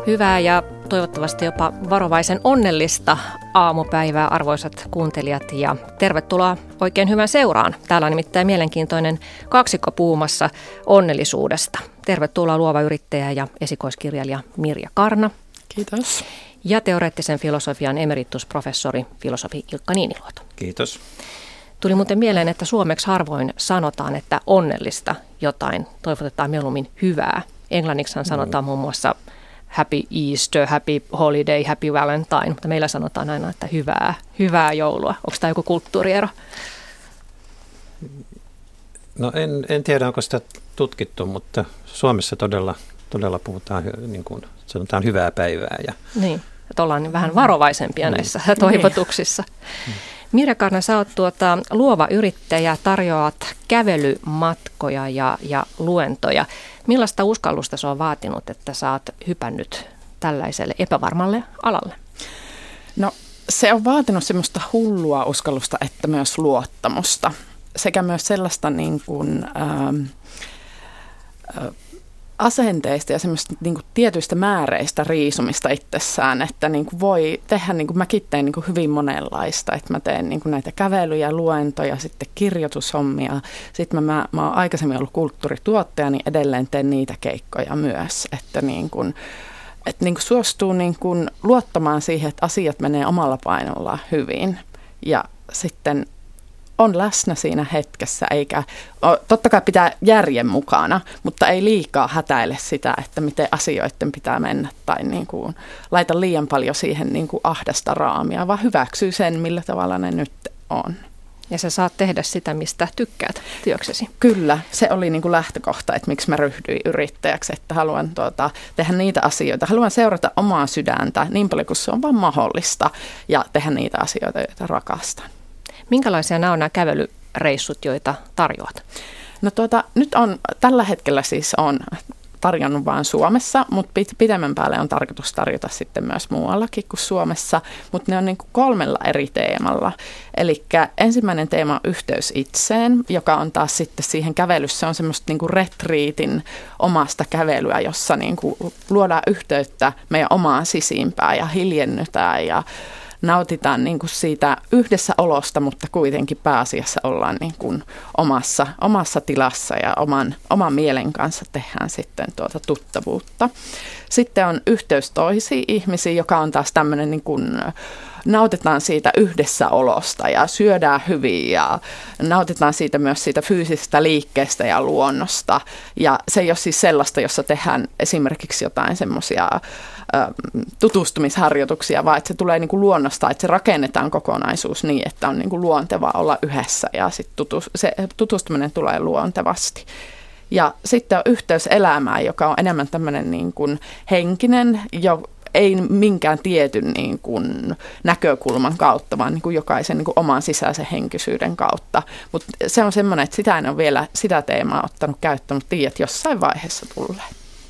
Hyvää ja toivottavasti jopa varovaisen onnellista aamupäivää, arvoisat kuuntelijat, ja tervetuloa oikein hyvän seuraan. Täällä on nimittäin mielenkiintoinen kaksikko puhumassa onnellisuudesta. Tervetuloa luova yrittäjä ja esikoiskirjailija Mirja Karna. Kiitos. Ja teoreettisen filosofian emeritusprofessori, filosofi Ilkka Niiniluoto. Kiitos. Tuli muuten mieleen, että suomeksi harvoin sanotaan, että onnellista jotain toivotetaan mieluummin hyvää. Englanniksi sanotaan muun muassa Happy Easter, Happy Holiday, Happy Valentine, mutta meillä sanotaan aina, että hyvää joulua. Onko tämä joku kulttuuriero? No en tiedä, onko sitä tutkittu, mutta Suomessa todella puhutaan, niin kuin sanotaan, hyvää päivää. Niin, että ollaan vähän varovaisempia näissä toivotuksissa. Mirja Karna, sä oot luova yrittäjä, tarjoat kävelymatkoja ja luentoja. Millaista uskallusta se on vaatinut, että sä oot hypännyt tällaiselle epävarmalle alalle? No se on vaatinut semmoista hullua uskallusta, että myös luottamusta. Sekä myös sellaista niin kuin, asenteista ja semmoista niin kuin tietyistä määreistä riisumista itsessään, että niin kuin voi tehdä, niin kuin mäkin teen niin kuin hyvin monenlaista, että mä teen niin kuin näitä kävelyjä, luentoja, sitten kirjoitushommia, sitten mä oon aikaisemmin ollut kulttuurituottaja, niin edelleen teen niitä keikkoja myös, että niin kuin suostuu niin kuin luottamaan siihen, että asiat menee omalla painollaan hyvin ja sitten on läsnä siinä hetkessä, eikä totta kai pitää järjen mukana, mutta ei liikaa hätäile sitä, että miten asioiden pitää mennä tai niin kuin laita liian paljon siihen niin kuin ahdasta raamia, vaan hyväksyy sen, millä tavalla ne nyt on. Ja sä saat tehdä sitä, mistä tykkäät työksesi. Kyllä, se oli niin kuin lähtökohta, että miksi mä ryhdyin yrittäjäksi, että haluan tehdä niitä asioita, haluan seurata omaa sydäntä niin paljon kuin se on vaan mahdollista ja tehdä niitä asioita, joita rakastan. Minkälaisia nämä kävelyreissut, joita tarjoat? No nyt on tällä hetkellä siis on tarjonnut vain Suomessa, mutta pitemmän päälle on tarkoitus tarjota sitten myös muuallakin kuin Suomessa, mutta ne on niin kuin 3 eri teemalla. Eli ensimmäinen teema on yhteys itseen, joka on taas sitten siihen kävelyssä on semmoista niin kuin retriitin omasta kävelyä, jossa niin kuin luodaan yhteyttä meidän omaan sisimpään ja hiljennytään ja nautitaan niin kuin siitä yhdessä olosta, mutta kuitenkin pääasiassa ollaan niin kuin omassa tilassa ja oman mielen kanssa tehdään sitten tuttavuutta. Sitten on yhteys toisiin ihmisiin, joka on taas tämmöinen niin kuin nautitaan siitä yhdessä olosta ja syödään hyvin ja nautitaan siitä myös siitä fyysisestä liikkeestä ja luonnosta. Ja se ei ole siis sellaista, jossa tehdään esimerkiksi jotain semmoisia tutustumisharjoituksia, vaan että se tulee niin kuin luonnosta, että se rakennetaan kokonaisuus niin, että on niin kuin luontevaa olla yhdessä ja sitten se tutustuminen tulee luontevasti. Ja sitten on yhteys elämään, joka on enemmän tämmöinen niin kuin henkinen, ei minkään tietyn niin kuin näkökulman kautta, vaan niin kuin jokaisen niin kuin oman sisäisen henkisyyden kautta. Mutta se on semmoinen, että sitä en ole vielä sitä teemaa ottanut käyttöön, mutta tiedät jossain vaiheessa tulee.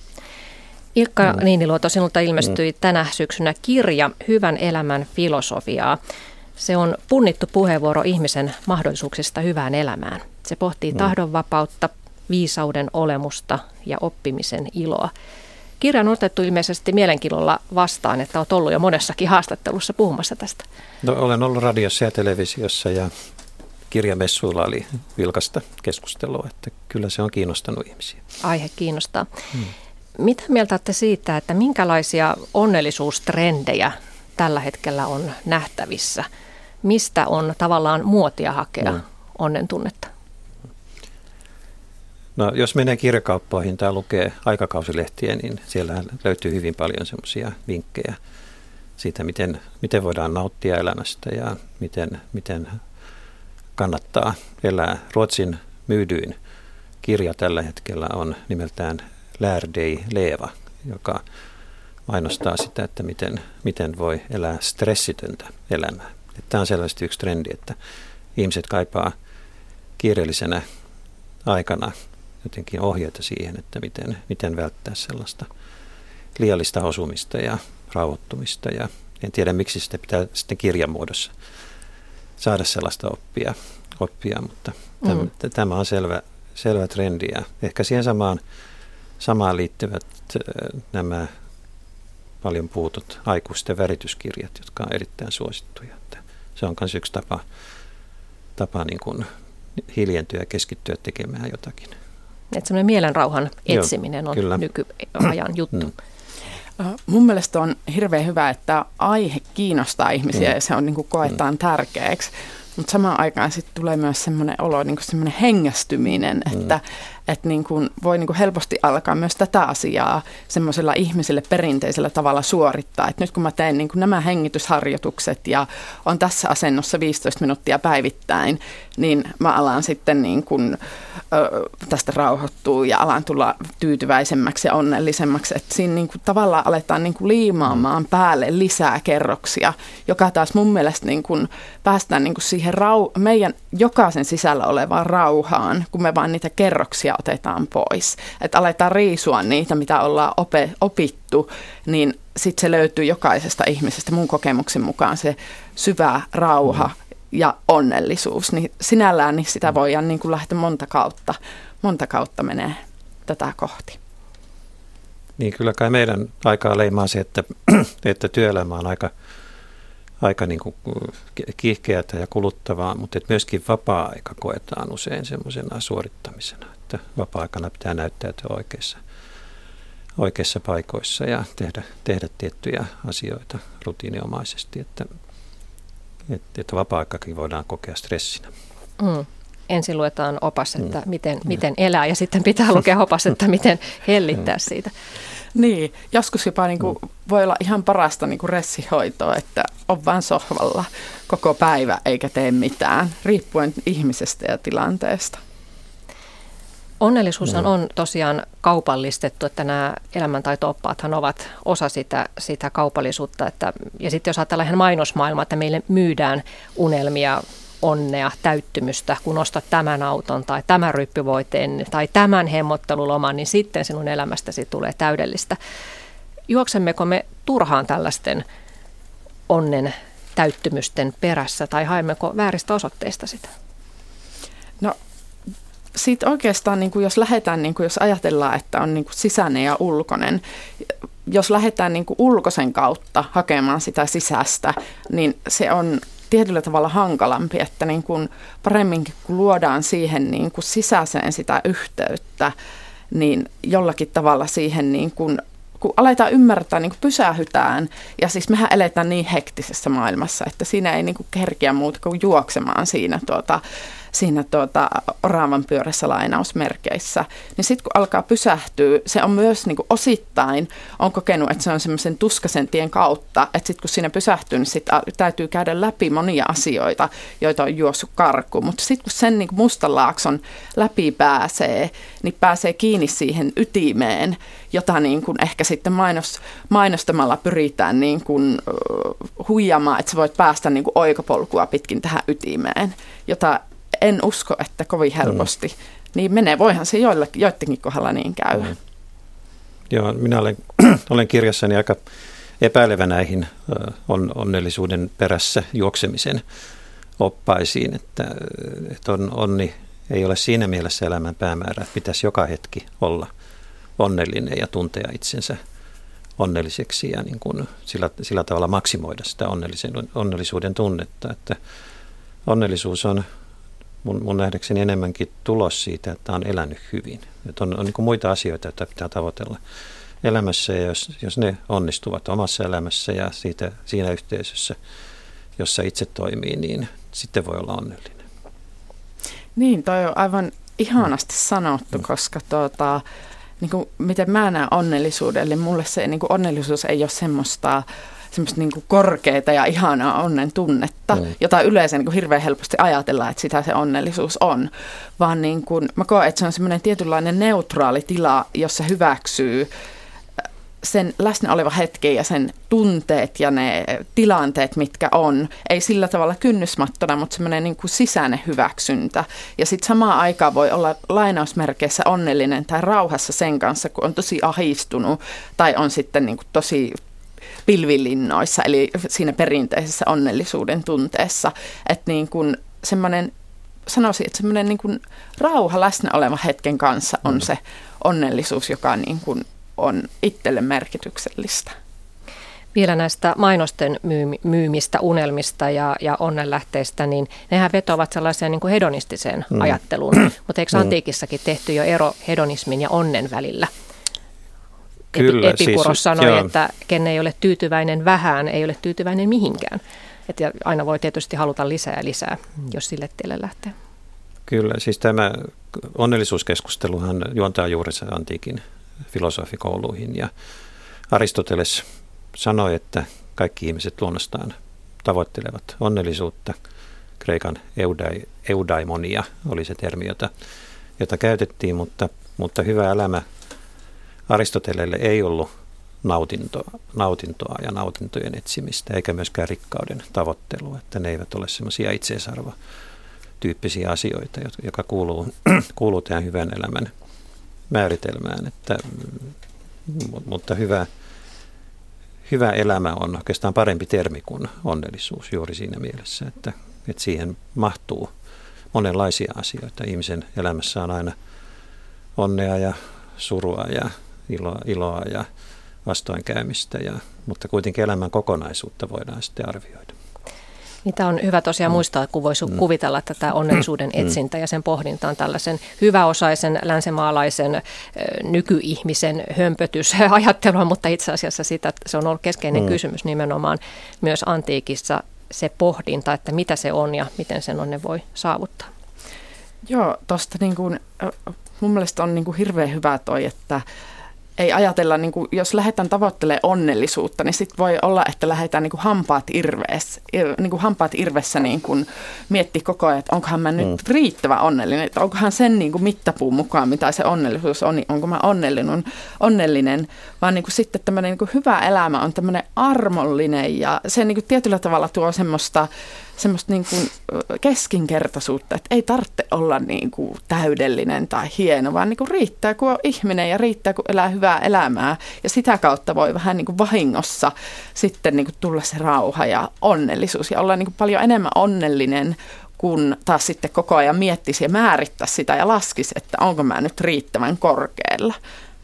Ilkka Niiniluoto, sinulta ilmestyi tänä syksynä kirja Hyvän elämän filosofiaa. Se on punnittu puheenvuoro ihmisen mahdollisuuksista hyvään elämään. Se pohtii tahdonvapautta, viisauden olemusta ja oppimisen iloa. Kirja on otettu ilmeisesti mielenkiinnolla vastaan, että olet ollut jo monessakin haastattelussa puhumassa tästä. No, olen ollut radiossa ja televisiossa ja kirjamessuilla oli vilkasta keskustelua, että kyllä se on kiinnostanut ihmisiä. Aihe kiinnostaa. Mitä mieltä olette siitä, että minkälaisia onnellisuustrendejä tällä hetkellä on nähtävissä? Mistä on tavallaan muotia hakea onnen tunnetta? No, jos menee kirjakauppoihin tai lukee aikakausilehtiä, niin siellä löytyy hyvin paljon semmoisia vinkkejä siitä, miten voidaan nauttia elämästä ja miten kannattaa elää. Ruotsin myydyin kirja tällä hetkellä on nimeltään Lär dig leva, joka mainostaa sitä, että miten voi elää stressitöntä elämää. Tämä on selvästi yksi trendi, että ihmiset kaipaa kiireellisenä aikana jotenkin ohjeita siihen, että miten välttää sellaista liiallista osumista ja rauhoittumista. Ja en tiedä, miksi sitä pitää sitten kirjamuodossa saada sellaista oppia mutta tämä on selvä trendi. Ja ehkä siihen samaan liittyvät nämä paljon puhutut aikuisten värityskirjat, jotka on erittäin suosittuja. Että se on myös yksi tapa niin kuin hiljentyä ja keskittyä tekemään jotakin. Että semmoinen mielenrauhan etsiminen on nykyajan juttu. Mun mielestä on hirveän hyvä, että aihe kiinnostaa ihmisiä ja se on niin kuin koetaan tärkeäksi. Mutta samaan aikaan sitten tulee myös semmoinen olo, niin kuin semmoinen hengästyminen, että niin kuin voi niin kuin helposti alkaa myös tätä asiaa semmoisella ihmiselle perinteisellä tavalla suorittaa. Et nyt kun mä teen niin kuin nämä hengitysharjoitukset ja on tässä asennossa 15 minuuttia päivittäin, niin mä alan sitten niin kuin, tästä rauhoittua ja alan tulla tyytyväisemmäksi ja onnellisemmaksi. Että siinä niin kuin tavallaan aletaan niin kuin liimaamaan päälle lisää kerroksia, joka taas mun mielestä niin kuin päästään niin kuin siihen meidän jokaisen sisällä olevaan rauhaan, kun me vaan niitä kerroksia otetaan pois. Että aletaan riisua niitä, mitä ollaan opittu, niin sitten se löytyy jokaisesta ihmisestä mun kokemuksen mukaan se syvä rauha ja onnellisuus. Niin sinällään niin sitä voidaan niin kuin lähteä monta kautta menee tätä kohti. Niin kyllä kai meidän aikaa leimaa se, että työelämä on aika niin kuin kiihkeätä ja kuluttavaa, mutta että myöskin vapaa-aika koetaan usein semmoisena suorittamisena, että vapaa-aikana pitää näyttäytyä oikeissa paikoissa ja tehdä tiettyjä asioita rutiininomaisesti, että vapaa-aikakin voidaan kokea stressinä. Ensin luetaan opas, että miten elää ja sitten pitää lukea opas, että miten hellittää siitä. Niin, joskus jopa niin kuin voi olla ihan parasta niin kuin ressihoitoa, että on vaan sohvalla koko päivä eikä tee mitään, riippuen ihmisestä ja tilanteesta. Onnellisuushan on tosiaan kaupallistettu, että nämä elämäntaito-oppaathan ovat osa sitä kaupallisuutta. Ja sitten jos ajatellaan ihan mainosmaailmaa, että meille myydään unelmia, onnea, täyttymystä, kun ostat tämän auton tai tämän ryppyvoiteen tai tämän hemmotteluloman, niin sitten sinun elämästäsi tulee täydellistä. Juoksemmeko me turhaan tällaisten onnen täyttymysten perässä tai haemmeko vääristä osoitteista sitä? No siitä oikeastaan, niin kuin jos lähdetään, niin kuin jos ajatellaan, että on niin kuin sisäinen ja ulkoinen, jos lähdetään niin kuin ulkoisen kautta hakemaan sitä sisäistä, niin se on tietyllä tavalla hankalampi, että niin kuin paremminkin kun luodaan siihen niin kuin sisäiseen sitä yhteyttä, niin jollakin tavalla siihen niin kuin, kun aletaan ymmärtää, niin kuin pysähytään, ja siis mehän eletään niin hektisessä maailmassa, että siinä ei niin kuin kerkiä muuta kuin juoksemaan siinä oravan pyörässä lainausmerkeissä, niin sitten kun alkaa pysähtyä, se on myös niin kuin osittain, on kokenut, että se on semmoisen tuskaisen tien kautta, että sitten kun siinä pysähtyy, niin sit täytyy käydä läpi monia asioita, joita on juossut karkuun, mutta sitten kun sen niin kuin mustan laakson läpi pääsee, niin pääsee kiinni siihen ytimeen, jota niin kuin ehkä sitten mainostamalla pyritään niin kuin huijamaan, että sä voit päästä niin kuin oikopolkua pitkin tähän ytimeen, jota en usko, että kovin helposti niin menee. Voihan se joidenkin kohdalla niin käy. Joo, minä olen kirjassani aika epäilevä näihin onnellisuuden perässä juoksemisen oppaisiin, että onni ei ole siinä mielessä elämän päämäärä, että pitäisi joka hetki olla onnellinen ja tuntea itsensä onnelliseksi ja niin kuin sillä tavalla maksimoida sitä onnellisuuden tunnetta, että onnellisuus on mun nähdäkseni enemmänkin tulos siitä, että on elänyt hyvin. Että on niin kuin muita asioita, joita pitää tavoitella elämässä, ja jos ne onnistuvat omassa elämässä ja siinä yhteisössä, jossa itse toimii, niin sitten voi olla onnellinen. Niin, toi on aivan ihanasti sanottu, koska niin kuin, miten mä näen onnellisuuden, eli mulle se niin kuin onnellisuus ei ole semmoista niin kuin korkeata ja ihanaa onnen tunnetta, jota yleensä niin kuin hirveän helposti ajatellaan, että sitä se onnellisuus on. Vaan niin kuin, mä koen, että se on semmoinen tietynlainen neutraali tila, jossa hyväksyy sen läsnä oleva hetki ja sen tunteet ja ne tilanteet, mitkä on. Ei sillä tavalla kynnysmattona, mutta semmoinen niin kuin sisäinen hyväksyntä. Ja sitten samaan aikaan voi olla lainausmerkeissä onnellinen tai rauhassa sen kanssa, kun on tosi ahistunut tai on sitten niin kuin tosi pilvilinnoissa, eli siinä perinteisessä onnellisuuden tunteessa, että niin kuin semmoinen, sanoisin, että semmoinen niin kuin rauha läsnä oleva hetken kanssa on se onnellisuus, joka niin kuin on itselle merkityksellistä. Vielä näistä mainosten myymistä unelmista ja onnenlähteistä, niin nehän vetoavat sellaiseen niin kuin hedonistiseen ajatteluun. Mutta eikö antiikissakin tehty jo ero hedonismin ja onnen välillä? Kyllä, Epikuros sanoi, että ken ei ole tyytyväinen vähään, ei ole tyytyväinen mihinkään. Että aina voi tietysti haluta lisää ja lisää, jos sille tielle lähtee. Kyllä, siis tämä onnellisuuskeskusteluhan juontaa juurensa antiikin filosofikouluihin ja Aristoteles sanoi, että kaikki ihmiset luonnostaan tavoittelevat onnellisuutta. Kreikan eudaimonia oli se termi, jota käytettiin, mutta hyvä elämä Aristotelelle ei ollut nautintoa ja nautintojen etsimistä, eikä myöskään rikkauden tavoittelua, että ne eivät ole semmoisia itseisarvotyyppisiä asioita, joka kuuluu tähän hyvän elämän määritelmään, mutta hyvä elämä on oikeastaan parempi termi kuin onnellisuus juuri siinä mielessä, että siihen mahtuu monenlaisia asioita. Ihmisen elämässä on aina onnea ja surua ja iloa ja vastoinkäymistä, mutta kuitenkin elämän kokonaisuutta voidaan sitten arvioida. Niitä on hyvä tosiaan muistaa, kun voisi kuvitella, että tämä onnellisuuden etsintä ja sen pohdinta on tällaisen hyväosaisen, länsimaalaisen, nykyihmisen hömpötysajattelua, mutta itse asiassa se on ollut keskeinen kysymys nimenomaan myös antiikissa, se pohdinta, että mitä se on ja miten sen onnen voi saavuttaa. Joo, tuosta niin kuin, mun mielestä on niin kuin hirveän hyvä toi, että ei ajatella, niin kuin, jos lähdetään tavoittelemaan onnellisuutta, niin sitten voi olla, että lähdetään niin kuin hampaat irvessä niin kuin miettiä koko ajan, että onkohan mä nyt riittävän onnellinen, että onkohan sen niin kuin mittapuun mukaan, mitä se onnellisuus on, niin onko mä onnellinen, vaan niin kuin sitten tämmöinen niin kuin hyvä elämä on tämmöinen armollinen ja se niin kuin tietyllä tavalla tuo semmoista niin kuin keskinkertaisuutta, että ei tarvitse olla niin kuin täydellinen tai hieno, vaan niin kuin riittää, kun on ihminen ja riittää, kun elää hyvää elämää. Ja sitä kautta voi vähän niin kuin vahingossa sitten niin kuin tulla se rauha ja onnellisuus ja olla niin kuin paljon enemmän onnellinen, kun taas sitten koko ajan miettisi ja määrittäisi sitä ja laskisi, että onko mä nyt riittävän korkealla.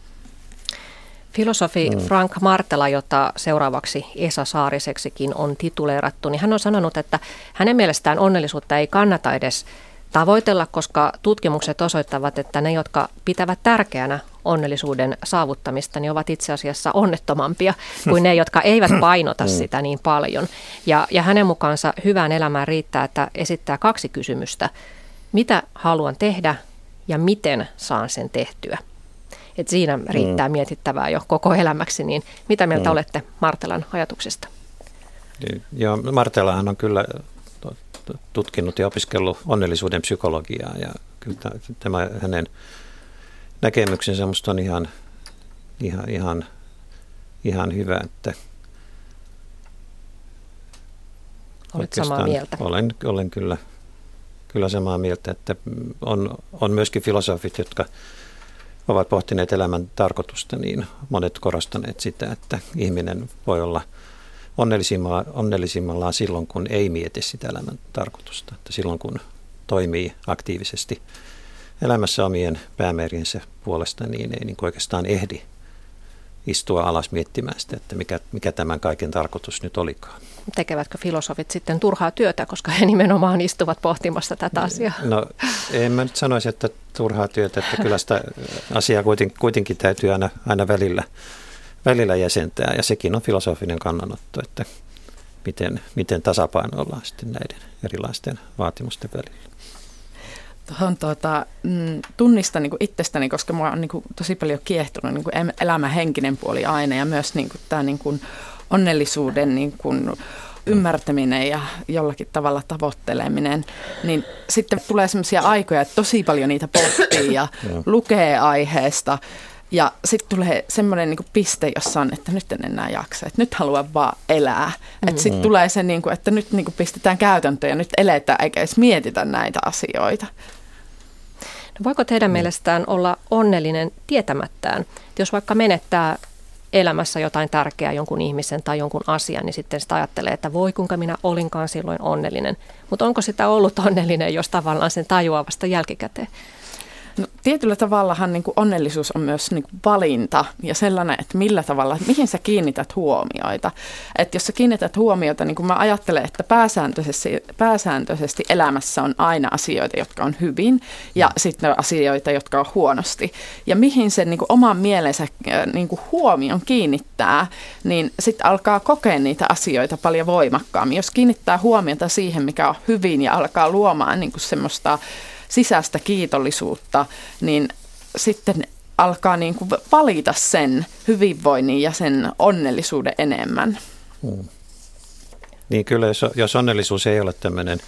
Filosofi Frank Martela, jota seuraavaksi Esa Saariseksikin on tituleerattu, niin hän on sanonut, että hänen mielestään onnellisuutta ei kannata edes tavoitella, koska tutkimukset osoittavat, että ne, jotka pitävät tärkeänä onnellisuuden saavuttamista, niin ovat itse asiassa onnettomampia kuin ne, jotka eivät painota sitä niin paljon. Ja hänen mukaansa hyvään elämään riittää, että esittää 2 kysymystä. Mitä haluan tehdä ja miten saan sen tehtyä? Että siinä riittää mietittävää jo koko elämäksi, niin mitä mieltä olette Martelan ajatuksesta? Joo, Martelahan on kyllä tutkinut ja opiskellut onnellisuuden psykologiaa ja kyllä tämä hänen näkemyksensä musta on ihan hyvä, että olet samaa mieltä? Olen kyllä samaa mieltä, että on myöskin filosofit, jotka ovat pohtineet elämän tarkoitusta, niin monet korostaneet sitä, että ihminen voi olla onnellisimmallaan silloin, kun ei mieti sitä elämän tarkoitusta. Että silloin, kun toimii aktiivisesti elämässä omien päämääriensä puolesta, niin ei niin oikeastaan ehdi istua alas miettimään sitä, että mikä tämän kaiken tarkoitus nyt olikaan. Tekevätkö filosofit sitten turhaa työtä, koska he nimenomaan istuvat pohtimassa tätä asiaa? No en mä nyt sanoisi, että turhaa työtä, että kyllä sitä asiaa kuitenkin täytyy aina välillä jäsentää ja sekin on filosofinen kannanotto, että miten tasapainoillaan sitten näiden erilaisten vaatimusten välillä. Tunnistan niin kuin itsestäni, koska minua on niin kuin tosi paljon kiehtunut niin kuin elämän henkinen puoli aina ja myös niin kuin tämä niin kuin onnellisuuden niin kuin ymmärtäminen ja jollakin tavalla tavoitteleminen, niin sitten tulee sellaisia aikoja, että tosi paljon niitä pohtii ja lukee aiheesta. Ja sitten tulee semmoinen niinku piste, jossa on, että nyt en enää jaksa, että nyt haluan vaan elää. Että sitten tulee se, niinku, että nyt niinku pistetään käytäntöön ja nyt eletään eikä edes mietitä näitä asioita. No voiko teidän mielestään olla onnellinen tietämättään? Jos vaikka menettää elämässä jotain tärkeää, jonkun ihmisen tai jonkun asian, niin sitten sitä ajattelee, että voi kuinka minä olinkaan silloin onnellinen. Mutta onko sitä ollut onnellinen, jos tavallaan sen tajuaa vasta jälkikäteen? No, tietyllä tavallahan niin kuin onnellisuus on myös niin kuin valinta ja sellainen, että millä tavalla, että mihin sä kiinnität huomioita. Että jos sä kiinnität huomiota, niin kuin mä ajattelen, että pääsääntöisesti elämässä on aina asioita, jotka on hyvin ja sitten asioita, jotka on huonosti. Ja mihin se niin kuin oman mielensä niin kuin huomion kiinnittää, niin sitten alkaa kokea niitä asioita paljon voimakkaammin. Jos kiinnittää huomiota siihen, mikä on hyvin ja alkaa luomaan niin kuin semmoista sisäistä kiitollisuutta, niin sitten alkaa niin kuin valita sen hyvinvoinnin ja sen onnellisuuden enemmän. Niin kyllä, jos onnellisuus ei ole tämmöinen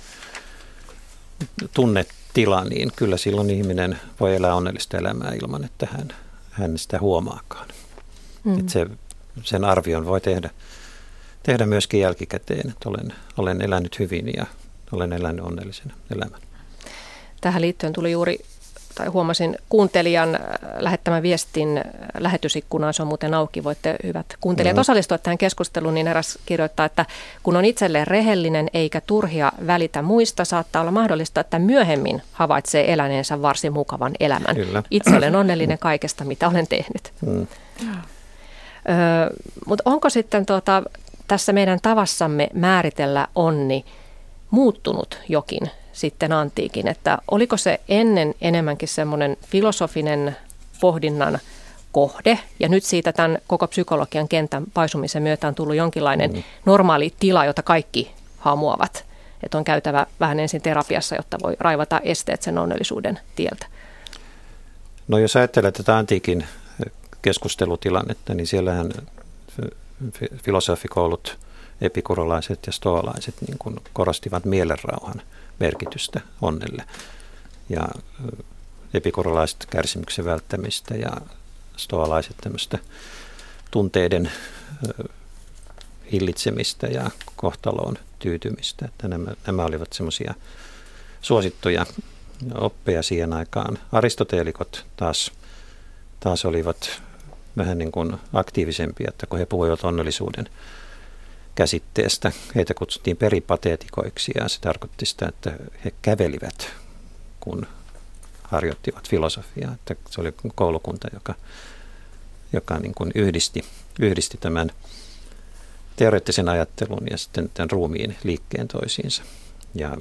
tunnetila, niin kyllä silloin ihminen voi elää onnellista elämää ilman, että hän sitä huomaakaan. Että sen arvion voi tehdä myöskin jälkikäteen, että olen elänyt hyvin ja olen elänyt onnellisen elämän. Tähän liittyen tuli juuri, tai huomasin kuuntelijan lähettämän viestin lähetysikkunaan, se on muuten auki, voitte hyvät kuuntelijat osallistua tähän keskusteluun, niin eräs kirjoittaa, että kun on itselleen rehellinen eikä turhia välitä muista, saattaa olla mahdollista, että myöhemmin havaitsee eläneensä varsin mukavan elämän. Kyllä. Itse olen onnellinen kaikesta, mitä olen tehnyt. Mutta onko sitten tässä meidän tavassamme määritellä onni muuttunut jokin sitten antiikin, että oliko se ennen enemmänkin semmoinen filosofinen pohdinnan kohde, ja nyt siitä tämän koko psykologian kentän paisumisen myötä on tullut jonkinlainen normaali tila, jota kaikki hamuavat, että on käytävä vähän ensin terapiassa, jotta voi raivata esteet sen onnellisuuden tieltä. No jos ajattelee tätä antiikin keskustelutilannetta, niin siellähän filosofikoulut, epikurolaiset ja stoalaiset niin kuin korostivat mielenrauhan merkitystä onnelle. Ja epikurolaiset kärsimyksen välttämistä ja stoalaiset tämmöistä tunteiden hillitsemistä ja kohtaloon tyytymistä. Että nämä olivat semmoisia suosittuja oppeja siihen aikaan. Aristoteelikot taas olivat vähän niin kuin aktiivisempia, että kun he puhuivat onnellisuuden käsitteestä. Heitä kutsuttiin peripateetikoiksi ja se tarkoitti sitä, että he kävelivät, kun harjoittivat filosofiaa. Että se oli koulukunta, joka niin kuin yhdisti tämän teoreettisen ajattelun ja sitten tämän ruumiin liikkeen toisiinsa. Ja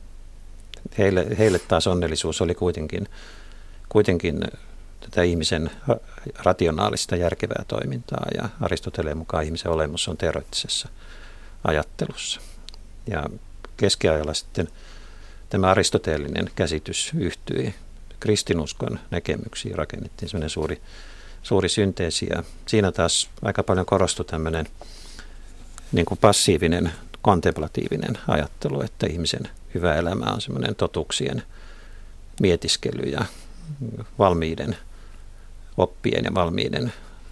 heille taas onnellisuus oli kuitenkin tätä ihmisen rationaalista järkevää toimintaa, ja Aristoteleen mukaan ihmisen olemus on teoreettisessa ajattelussa. Ja keskiajalla sitten tämä aristoteellinen käsitys yhtyi kristinuskon näkemyksiin, rakennettiin sellainen suuri synteesi, ja siinä taas aika paljon korostui tämmöinen niin kuin passiivinen, kontemplatiivinen ajattelu, että ihmisen hyvä elämä on semmoinen totuuksien mietiskely ja valmiiden oppien ja valmiiden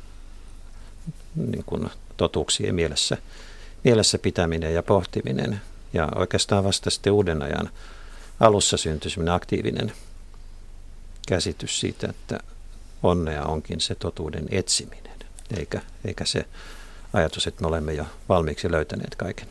niin kuin totuuksien mielessä pitäminen ja pohtiminen. Ja oikeastaan vasta sitten uuden ajan alussa syntyi sellainen aktiivinen käsitys siitä, että onnea onkin se totuuden etsiminen, eikä se ajatus, että me olemme jo valmiiksi löytäneet kaiken.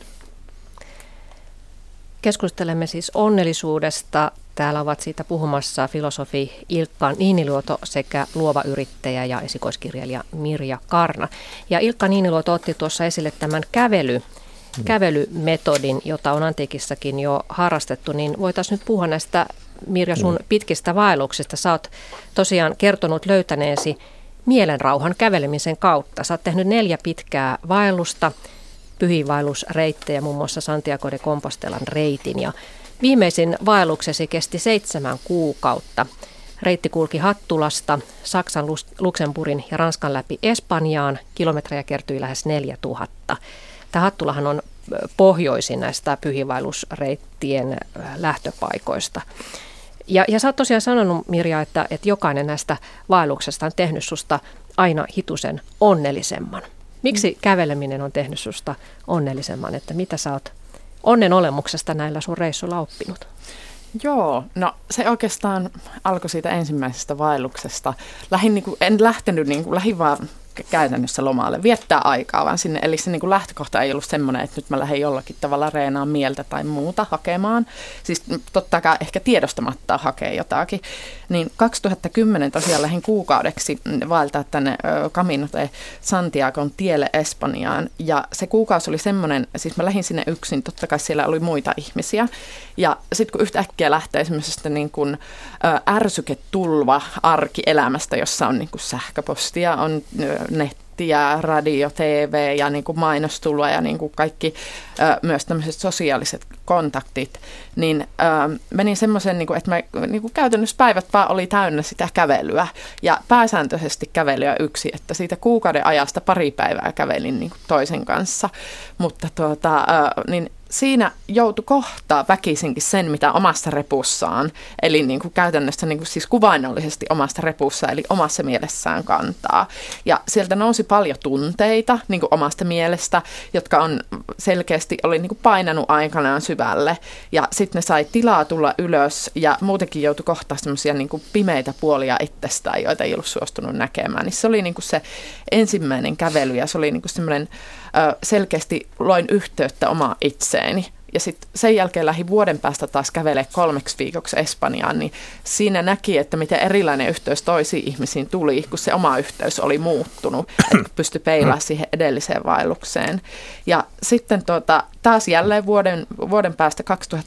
Keskustelemme siis onnellisuudesta. Täällä ovat siitä puhumassa filosofi Ilkka Niiniluoto sekä luova yrittäjä ja esikoiskirjailija Mirja Karna. Ja Ilkka Niiniluoto otti tuossa esille tämän kävelymetodin, jota on antiikissakin jo harrastettu, niin voitaisiin nyt puhua näistä, Mirja, sun pitkistä vaelluksista. Sä oot tosiaan kertonut löytäneesi mielenrauhan kävelemisen kautta. Sä oot tehnyt 4 pitkää vaellusta, pyhiinvaellusreittejä, muun muassa Santiago de Compostelan reitin, ja viimeisin vaelluksesi kesti 7 kuukautta. Reitti kulki Hattulasta, Saksan, Luxemburgin ja Ranskan läpi Espanjaan. Kilometrejä kertyi lähes 4000. Tämä Hattulahan on pohjoisin näistä pyhiinvaellusreittien lähtöpaikoista. Ja sä oot tosiaan sanonut, Mirja, että jokainen näistä vaelluksesta on tehnyt susta aina hitusen onnellisemman. Miksi käveleminen on tehnyt susta onnellisemman? Että mitä sä oot onnen olemuksesta näillä sun reissuilla oppinut? Joo, no se oikeastaan alkoi siitä ensimmäisestä vaelluksesta. En lähtenyt, lähdin vaan käytännössä lomalle, viettää aikaa vaan sinne. Eli se niin kuin lähtökohta ei ollut semmoinen, että nyt mä lähden jollakin tavalla reenaan mieltä tai muuta hakemaan. Siis totta kai ehkä tiedostamatta hakea jotakin. Niin 2010 tosiaan lähdin kuukaudeksi vaeltaa tänne Camino de Santiagon tielle Espanjaan. Ja se kuukausi oli semmoinen, siis mä lähdin sinne yksin, totta kai siellä oli muita ihmisiä. Ja sitten kun yhtäkkiä lähtee semmoisesta niin kuin ärsyketulva arkielämästä, jossa on niin kuin sähköpostia, on nettiä, radio, TV ja niin kuin mainostulva ja niin kuin kaikki myös tämmöiset sosiaaliset kontaktit, niin menin semmoisen, niin kuin, että mä, niin kuin käytännössä päivät vaan oli täynnä sitä kävelyä ja pääsääntöisesti kävelyä yksi, että siitä kuukauden ajasta pari päivää kävelin niin kuin toisen kanssa, mutta niin siinä joutui kohtaa väkisinkin sen, mitä omassa repussaan, eli niin kuin käytännössä niin kuin siis kuvainnollisesti omasta repussa, eli omassa mielessään kantaa. Ja sieltä nousi paljon tunteita niin kuin omasta mielestä, jotka on selkeästi oli niin kuin painanut aikanaan syvälle. Ja sitten ne sai tilaa tulla ylös ja muutenkin joutui kohtaa semmoisia niin kuin pimeitä puolia itsestään, joita ei ollut suostunut näkemään. Niin se oli niin kuin se ensimmäinen kävely ja se oli niin kuin semmoinen selkeästi loin yhteyttä omaan itseeni. Ja sitten sen jälkeen lähdin vuoden päästä taas kävelemään 3 viikoksi Espanjaan, niin siinä näki, että miten erilainen yhteys toisiin ihmisiin tuli, kun se oma yhteys oli muuttunut, että pystyi peilaamaan siihen edelliseen vaellukseen. Ja sitten taas jälleen vuoden päästä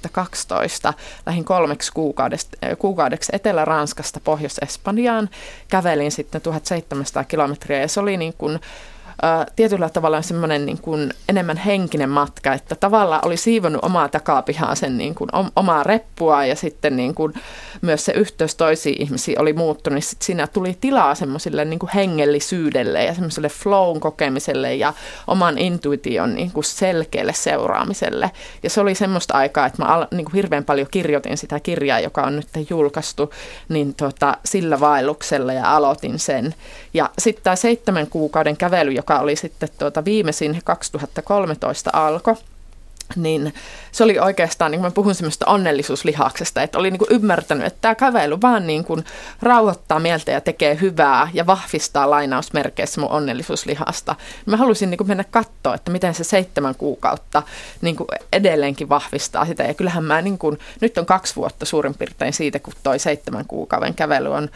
2012 lähdin 3 kuukaudeksi Etelä-Ranskasta Pohjois-Espanjaan, kävelin sitten 1700 kilometriä ja se oli niin kuin tietyllä tavalla semmoinen niin kuin enemmän henkinen matka, että tavallaan oli siivonnut omaa takapihaa sen niin kuin omaa reppua ja sitten niin kuin myös se yhteys toisiin ihmisiin oli muuttunut, niin sitten siinä tuli tilaa semmoiselle niin kuin hengellisyydelle ja semmoiselle flown kokemiselle ja oman intuition niin kuin selkeälle seuraamiselle. Ja se oli semmoista aikaa, että mä niin kuin hirveän paljon kirjoitin sitä kirjaa, joka on nyt julkaistu, niin sillä vaelluksella ja aloitin sen. Ja sitten tämä 7 kuukauden kävely, joka oli sitten viimeisin 2013 alkoi, niin se oli oikeastaan, niin kuin mä puhun semmoista onnellisuuslihaksesta, että oli niin kuin ymmärtänyt, että tämä kävely vaan niin kuin rauhoittaa mieltä ja tekee hyvää ja vahvistaa lainausmerkeissä mun onnellisuuslihasta. Mä halusin niin kuin mennä katsoa, että miten se 7 kuukautta niin kuin edelleenkin vahvistaa sitä. Ja kyllähän mä niin kuin, nyt on 2 vuotta suurin piirtein siitä, kun toi 7 kuukauden kävely on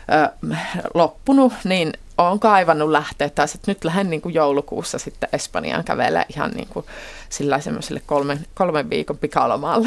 loppunut, niin olen kaivannut lähteä taas, että nyt lähden niin kuin joulukuussa sitten Espanjaan kävelemään ihan niin kuin sillä semmoiselle 3 viikon pikalomalle.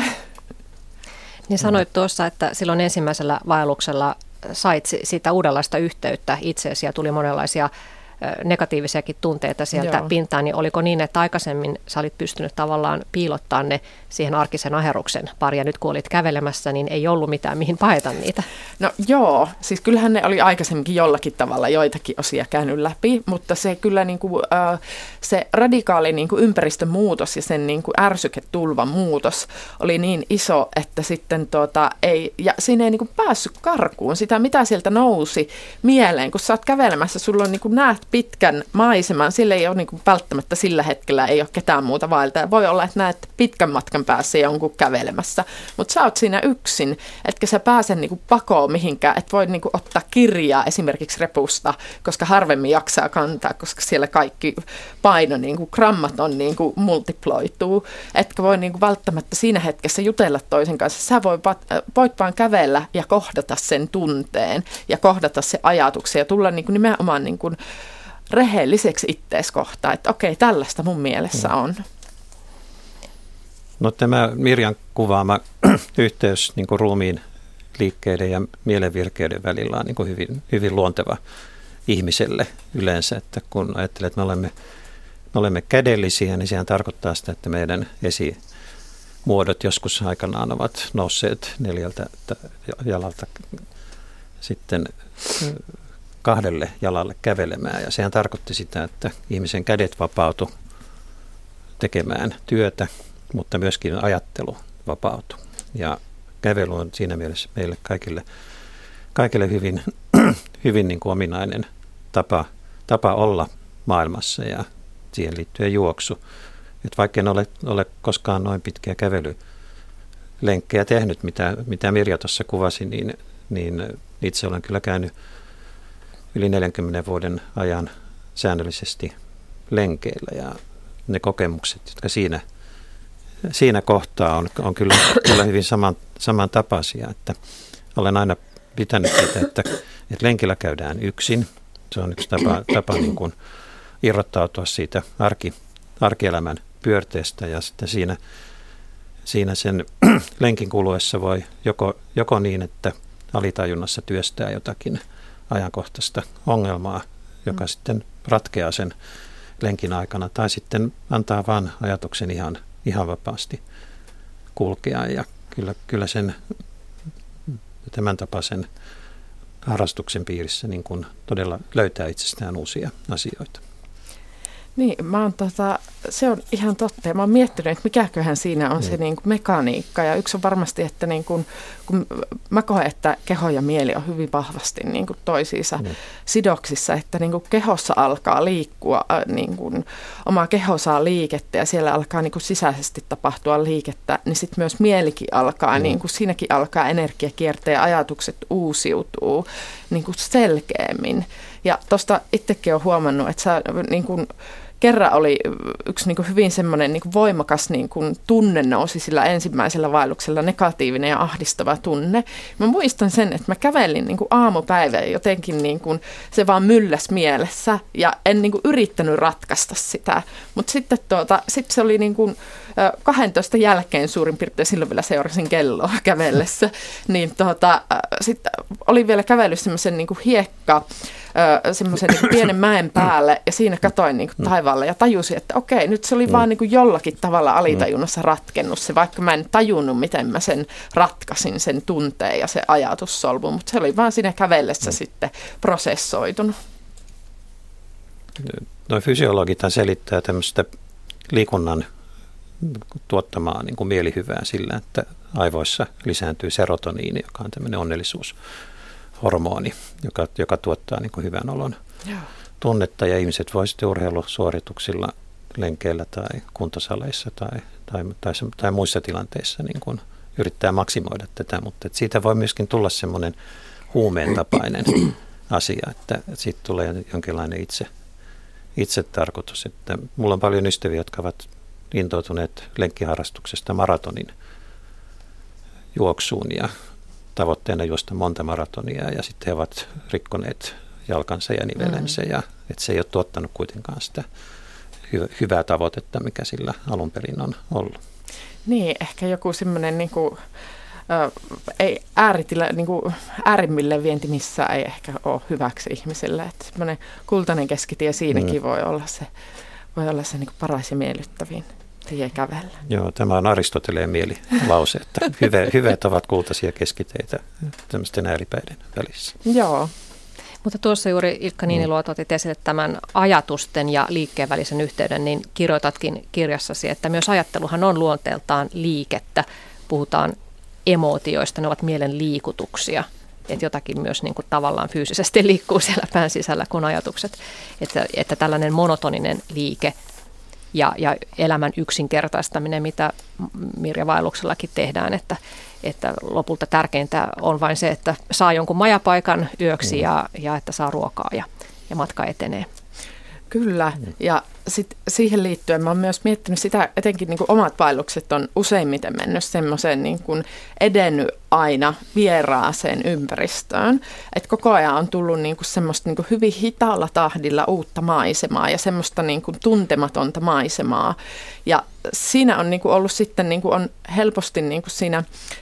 Niin sanoit tuossa, että silloin ensimmäisellä vaelluksella sait sitä uudenlaista yhteyttä itseesi ja tuli monenlaisia negatiivisiakin tunteita sieltä pintaan, niin oliko niin, että aikaisemmin sä olit pystynyt tavallaan piilottaa ne siihen arkisen aherruksen pari, ja nyt kun olit kävelemässä, niin ei ollut mitään mihin paeta niitä? No joo, siis kyllähän ne oli aikaisemminkin jollakin tavalla joitakin osia käynyt läpi, mutta se kyllä niin kuin, se radikaali niin kuin ympäristön muutos ja sen niin kuin ärsyketulvan muutos oli niin iso, että sitten ei, ja siinä ei niin kuin päässyt karkuun sitä, mitä sieltä nousi mieleen, kun sä oot kävelemässä, sulla on niin kuin näet pitkän maiseman, sillä ei ole niin kuin välttämättä sillä hetkellä ei ole ketään muuta vaeltaa. Voi olla, että näet pitkän matkan päässä jonkun kävelemässä, mutta sä oot siinä yksin, etkä sä pääse niin kuin pakoon mihinkään, et voi niin kuin ottaa kirjaa esimerkiksi repusta, koska harvemmin jaksaa kantaa, koska siellä kaikki paino, niin kuin grammat on niin kuin multiploituu, etkä voi niin kuin välttämättä siinä hetkessä jutella toisen kanssa. Sä voit vaan kävellä ja kohdata sen tunteen ja kohdata se ajatuksen ja tulla niin kuin nimenomaan niin kuin rehelliseksi ittees kohtaan, että okei, tällaista mun mielessä on. No tämä Mirjan kuvaama yhteys niin kuin ruumiin liikkeiden ja mielenvirkeyden välillä on niin kuin hyvin, hyvin luonteva ihmiselle yleensä, että kun ajattelee, että me olemme kädellisiä, niin sehän tarkoittaa sitä, että meidän esimuodot joskus aikanaan ovat nousseet 4 jalalta sitten 2 jalalle kävelemään, ja sehän tarkoitti sitä, että ihmisen kädet vapautui tekemään työtä, mutta myöskin ajattelu vapautui. Ja kävely on siinä mielessä meille kaikille hyvin, hyvin niin kuin ominainen tapa olla maailmassa ja siihen liittyen juoksu. Et vaikka en ole koskaan noin pitkiä kävelylenkkejä tehnyt, mitä Mirja tuossa kuvasi, niin itse olen kyllä käynyt yli 40 vuoden ajan säännöllisesti lenkeillä ja ne kokemukset, jotka siinä kohtaa on kyllä hyvin samantapaisia, että olen aina pitänyt sitä, että lenkillä käydään yksin. Se on yksi tapa niin kuin irrottautua siitä arkielämän pyörteestä ja sitten siinä sen lenkin kuluessa voi joko niin, että alitajunnassa työstää jotakin ajankohtaista ongelmaa, joka sitten ratkeaa sen lenkin aikana, tai sitten antaa vaan ajatuksen ihan vapaasti kulkea. Ja kyllä sen tämän tapaisen harrastuksen piirissä niin kuin todella löytää itsestään uusia asioita. Niin, se on ihan totta. Ja mä oon miettinyt, että mikäköhän siinä on se niin kuin mekaniikka. Ja yksi on varmasti, että niin kuin, kun mä koen, että keho ja mieli on hyvin vahvasti niin kuin toisiinsa sidoksissa, että niin kuin kehossa alkaa liikkua, niin kuin oma keho saa liikettä ja siellä alkaa niin kuin sisäisesti tapahtua liikettä, niin sitten myös mielikin alkaa, niin kuin siinäkin alkaa energia kiertää ja ajatukset uusiutuu niin kuin selkeämmin. Ja tuosta itsekin olen huomannut, että sä niin kuin kerran oli yksi niin kuin hyvin semmoinen niin kuin voimakas niin kuin tunne nousi sillä ensimmäisellä vaelluksella, negatiivinen ja ahdistava tunne. Mä muistan sen, että mä kävelin niin kuin aamupäivä ja jotenkin niin kuin se vaan mylläsi mielessä ja en niin kuin yrittänyt ratkaista sitä. Mutta sitten se oli niin kuin 12 jälkeen suurin piirtein, silloin vielä seurasin kelloa kävellessä, niin sitten oli vielä kävellyt semmoisen niin kuin semmoisen niin pienen mäen päälle ja siinä katsoin niin kuin taivaalle ja tajusin, että okei, nyt se oli vaan niin kuin jollakin tavalla alitajunnassa ratkennut se, vaikka mä en tajunnut, miten mä sen ratkaisin, sen tunteen ja se ajatussolmu, mutta se oli vaan siinä kävellessä sitten prosessoitunut. Noi fysiologithan selittää tämmöistä liikunnan tuottamaa niin kuin mielihyvää sillä, että aivoissa lisääntyy serotoniini, joka on tämmöinen onnellisuushormoni, joka tuottaa niin kuin hyvän olon tunnetta, ja ihmiset voi sitten urheilusuorituksilla, lenkeillä tai kuntosaleissa tai muissa tilanteissa niin kuin yrittää maksimoida tätä, mutta siitä voi myöskin tulla semmoinen huumeen tapainen asia, että siitä tulee jonkinlainen itsetarkoitus. Että mulla on paljon ystäviä, jotka ovat intoutuneet lenkkiharrastuksesta maratonin juoksuun ja tavoitteena juosta monta maratonia, ja sitten he ovat rikkoneet jalkansa ja nivelensä, ja että se ei ole tuottanut kuitenkaan sitä hyvää tavoitetta, mikä sillä alun perin on ollut. Niin, ehkä joku semmoinen niinku, ei niinku, äärimmille vienti missään ei ehkä ole hyväksi ihmiselle, että semmoinen kultainen keskitie siinäkin voi olla se niinku paras ja miellyttävin tie kävellä. Joo, tämä on Aristoteleen mielilause, että hyveet ovat kultaisia keskiteitä tämmöisten ääripäiden välissä. Joo. Mutta tuossa juuri Ilkka Niiniluoto otit esille tämän ajatusten ja liikkeen välisen yhteyden, niin kirjoitatkin kirjassasi, että myös ajatteluhan on luonteeltaan liikettä. Puhutaan emootioista, ne ovat mielen liikutuksia. Että jotakin myös niin kuin tavallaan fyysisesti liikkuu siellä pään sisällä kuin ajatukset. Että tällainen monotoninen liike ja elämän yksinkertaistaminen, mitä Mirja Vaelluksellakin tehdään, että lopulta tärkeintä on vain se, että saa jonkun majapaikan yöksi ja että saa ruokaa ja matka etenee. Kyllä, ja sitten siihen liittyen mä oon myös miettinyt sitä, etenkin niin kuin omat vaellukset on useimmiten mennyt semmoiseen niin kuin edennyt aina vieraaseen ympäristöön, että koko ajan on tullut niin kuin semmoista niin kuin hyvin hitaalla tahdilla uutta maisemaa ja semmoista niin kuin tuntematonta maisemaa, ja siinä on niin kuin ollut sitten niin kuin on helposti niin kuin siinä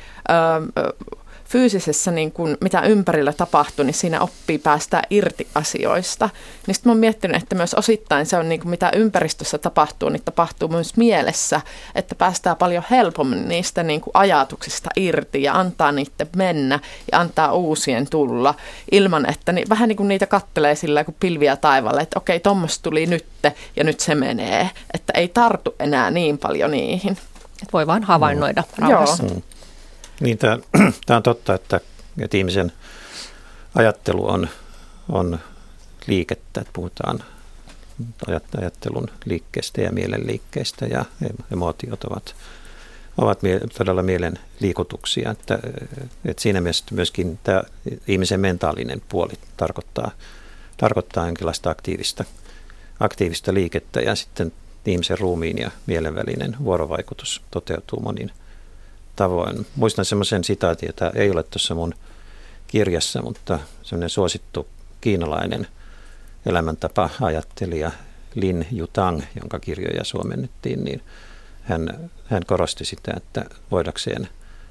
fyysisessä, niin kuin, mitä ympärillä tapahtuu, niin siinä oppii päästää irti asioista. Niin sitten mä oon miettinyt, että myös osittain se on, niin kuin, mitä ympäristössä tapahtuu, niin tapahtuu myös mielessä, että päästään paljon helpommin niistä niin kuin ajatuksista irti ja antaa niiden mennä ja antaa uusien tulla ilman, että vähän niin kuin niitä kattelee sillä kuin pilviä taivaalle, että okei, tommoista tuli nyt ja nyt se menee, että ei tartu enää niin paljon niihin. Et voi vaan havainnoida rauhassa. Joo. Niin, tämä on totta, että ihmisen ajattelu on liikettä, että puhutaan ajattelun liikkeestä ja mielen liikkeestä, ja emootiot ovat todella mielen liikutuksia, että siinä mielessä myöskin tämä ihmisen mentaalinen puoli tarkoittaa jonkinlaista aktiivista aktiivista liikettä ja sitten ihmisen ruumiin ja mielen välinen vuorovaikutus toteutuu monin tavoin. Muistan semmoisen sitaatin, jota ei ole tuossa mun kirjassa, mutta semmoinen suosittu kiinalainen elämäntapa-ajattelija Lin Yutang, jonka kirjoja suomennettiin, niin hän korosti sitä, että voidakseen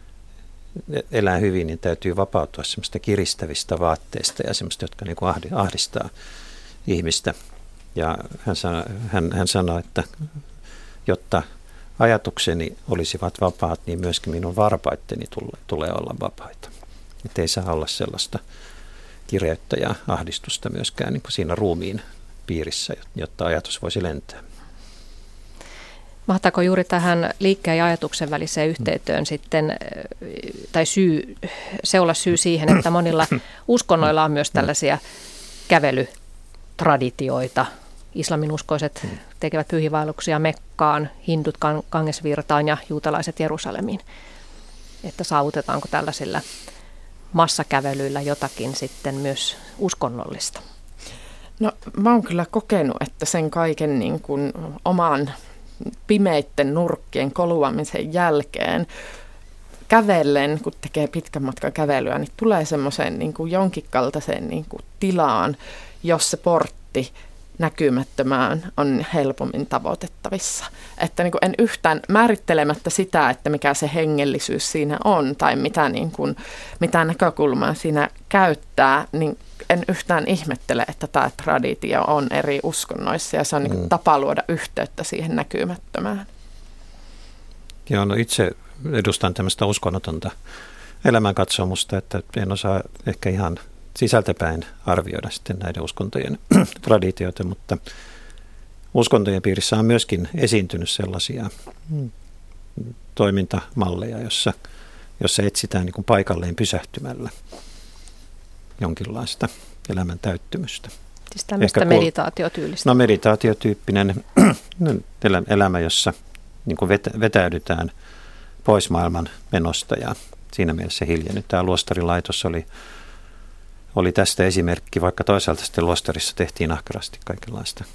elää hyvin, niin täytyy vapautua semmoista kiristävistä vaatteista ja semmoista, jotka niin kuin ahdistaa ihmistä. Ja hän sanoi, että jotta ajatukseni olisivat vapaat, niin myöskin minun varpaitteni tulee olla vapaita. Että ei saa olla sellaista kireyttä ja ahdistusta myöskään niin kuin siinä ruumiin piirissä, jotta ajatus voisi lentää. Mahtaako juuri tähän liikkeen ja ajatuksen väliseen yhteyteen sitten, tai se olla syy siihen, että monilla uskonnoilla on myös tällaisia kävelytraditioita. Islaminuskoiset tekevät pyhiinvaelluksia Mekkaan, hindut Gangesvirtaan ja juutalaiset Jerusalemiin. Että saavutetaanko tällaisilla massakävelyillä jotakin sitten myös uskonnollista? No mä oon kyllä kokenut, että sen kaiken niin kuin oman pimeitten nurkkien koluamisen jälkeen kävellen, kun tekee pitkän matkan kävelyä, niin tulee semmoiseen niin kuin jonkin kaltaiseen niin kuin tilaan, jos se portti näkymättömään on helpommin tavoitettavissa. Että niin kuin en yhtään määrittelemättä sitä, että mikä se hengellisyys siinä on tai mitä näkökulmaa siinä käyttää, niin en yhtään ihmettele, että tämä traditio on eri uskonnoissa ja se on niin kuin tapa luoda yhteyttä siihen näkymättömään. Joo, no itse edustan tämmöistä uskonnotonta elämänkatsomusta, että en osaa ehkä ihan sisältäpäin arvioida sitten näiden uskontojen traditioita, mutta uskontojen piirissä on myöskin esiintynyt sellaisia toimintamalleja, jossa etsitään niin kuin paikalleen pysähtymällä jonkinlaista elämän täyttymystä. Siis tämmöistä meditaatiotyylistä. No meditaatiotyyppinen elämä, jossa niin kuin vetäydytään pois maailman menosta ja siinä mielessä hiljennytään. Luostarilaitos oli tästä esimerkki, vaikka toisaalta sitten luostarissa tehtiin ahkerasti kaikenlaista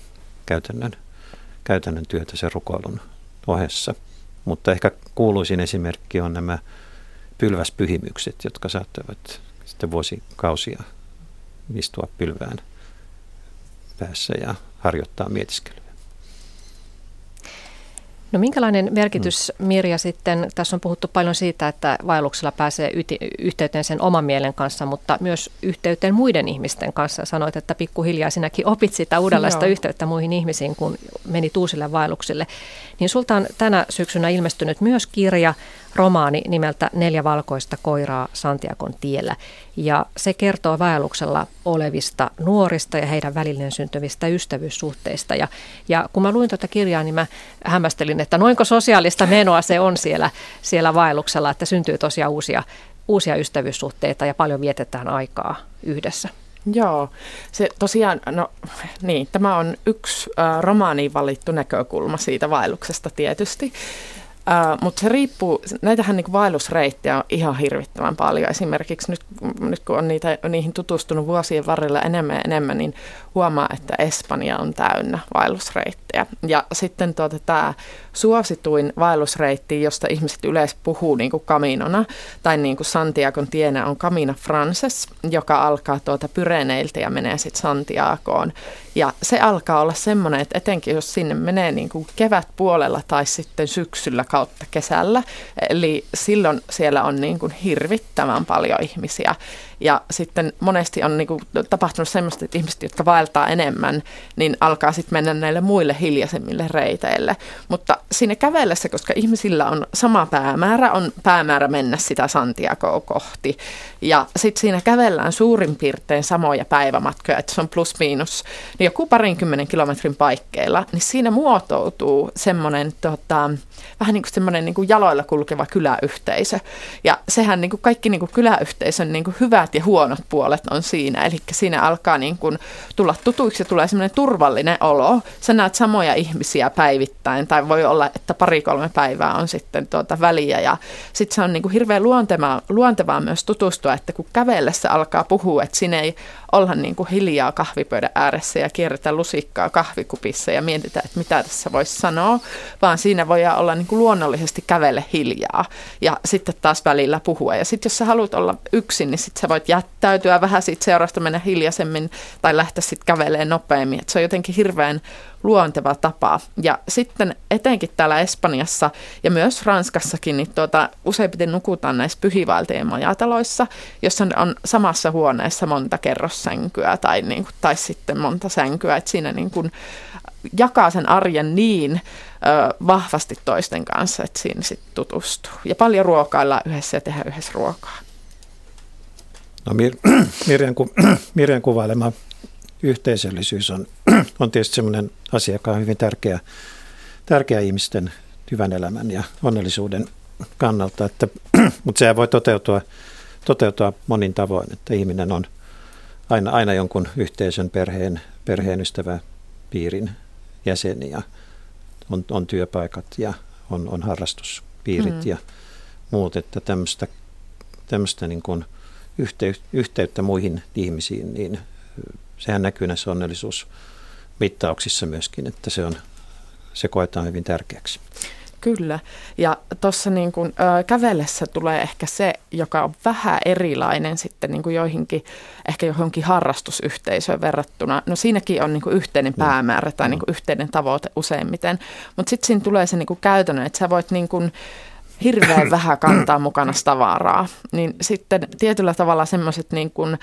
käytännön työtä sen rukoilun ohessa. Mutta ehkä kuuluisin esimerkki on nämä pylväspyhimykset, jotka saattavat sitten vuosikausia istua pylvään päässä ja harjoittaa mietiskelyä. No minkälainen merkitys, Mirja, sitten, tässä on puhuttu paljon siitä, että vaelluksella pääsee yhteyteen sen oman mielen kanssa, mutta myös yhteyteen muiden ihmisten kanssa. Sanoit, että pikkuhiljaa sinäkin opit sitä uudenlaista yhteyttä muihin ihmisiin, kun menit uusille vaelluksille. Niin sulta on tänä syksynä ilmestynyt myös kirja, romaani nimeltä 4 valkoista koiraa Santiagon tiellä. Ja se kertoo vaelluksella olevista nuorista ja heidän välilleen syntyvistä ystävyyssuhteista. Ja kun mä luin tuota kirjaa, niin mä hämmästelin, että noinko sosiaalista menoa se on siellä vaelluksella, että syntyy tosiaan uusia ystävyyssuhteita ja paljon vietetään aikaa yhdessä. Joo, se tosiaan, tämä on yksi romaaniin valittu näkökulma siitä vaelluksesta tietysti. Mutta se riippuu, näitähän niin vaellusreittejä on ihan hirvittävän paljon. Esimerkiksi nyt kun on niihin tutustunut vuosien varrella enemmän, niin huomaa, että Espanja on täynnä vaellusreittejä. Ja sitten tämä suosituin vaellusreitti, josta ihmiset yleensä puhuu niin kuin Caminona, tai niin kuin Santiagon tienä on Camino Frances, joka alkaa Pyreneiltä ja menee sitten Santiagoon. Ja se alkaa olla semmoinen, että etenkin jos sinne menee niin kuin kevätpuolella tai sitten syksyllä kautta kesällä, eli silloin siellä on niin kuin hirvittävän paljon ihmisiä. Ja sitten monesti on niin kuin tapahtunut semmoista, että ihmiset, jotka vaeltaa enemmän, niin alkaa sitten mennä näille muille hiljaisemmille reiteille. Mutta siinä kävellessä, koska ihmisillä on sama päämäärä, on päämäärä mennä sitä Santiagoa kohti. Ja sitten siinä kävellään suurin piirtein samoja päivämatkoja, että se on plus miinus niin joku 20 kilometrin paikkeilla, niin siinä muotoutuu semmoinen vähän niin kuin semmoinen niin kuin jaloilla kulkeva kyläyhteisö. Ja sehän niin kuin kaikki niin kuin kyläyhteisön niin kuin hyvät hyvät ja huonot puolet on siinä. Eli siinä alkaa niin kuin tulla tutuiksi ja tulee semmoinen turvallinen olo. Sä näet samoja ihmisiä päivittäin tai voi olla, että 2-3 päivää on sitten väliä. Ja sitten se on niin kuin hirveän luontevaa myös tutustua, että kun kävellessä alkaa puhua, että siinä ei olla niin kuin hiljaa kahvipöydän ääressä ja kierretään lusikkaa kahvikupissa ja mietitään, että mitä tässä voisi sanoa, vaan siinä voi olla niin kuin luonnollisesti kävele hiljaa ja sitten taas välillä puhua. Ja sitten jos sä haluat olla yksin, niin sitten sä voit jättäytyä vähän siitä seurasta, mennä hiljaisemmin tai lähteä sitten kävelemään nopeammin. Et se on jotenkin hirveän luonteva tapa. Ja sitten etenkin täällä Espanjassa ja myös Ranskassakin, niin useimmiten nukutaan näissä pyhiinvaeltajien majataloissa, jossa on samassa huoneessa monta kerrossänkyä tai sitten monta sänkyä. Et siinä niin kuin jakaa sen arjen niin vahvasti toisten kanssa, että siinä sitten tutustuu. Ja paljon ruokaillaan yhdessä ja tehdään yhdessä ruokaa. No Mirjan kuvailema yhteisöllisyys on tietysti sellainen asia, joka on hyvin tärkeä ihmisten hyvän elämän ja onnellisuuden kannalta, mutta sehän voi toteutua monin tavoin, että ihminen on aina jonkun yhteisön, perheen ystäväpiirin jäseni ja on työpaikat ja on harrastuspiirit ja muut, että tämmöistä niin kuin yhteyttä muihin ihmisiin, niin sehän näkyy näissä onnellisuusmittauksissa myöskin, että se koetaan hyvin tärkeäksi. Kyllä, ja tuossa niin kuin kävellessä tulee ehkä se, joka on vähän erilainen sitten niin kuin johonkin harrastusyhteisöön verrattuna. No siinäkin on niin kuin yhteinen päämäärä tai niin kuin yhteinen tavoite useimmiten, mutta sitten siinä tulee se niin kuin käytännön, että sä voit niin kuin hirveän vähän kantaa mukana tavaraa, niin sitten tietyllä tavalla semmoiset niin kuin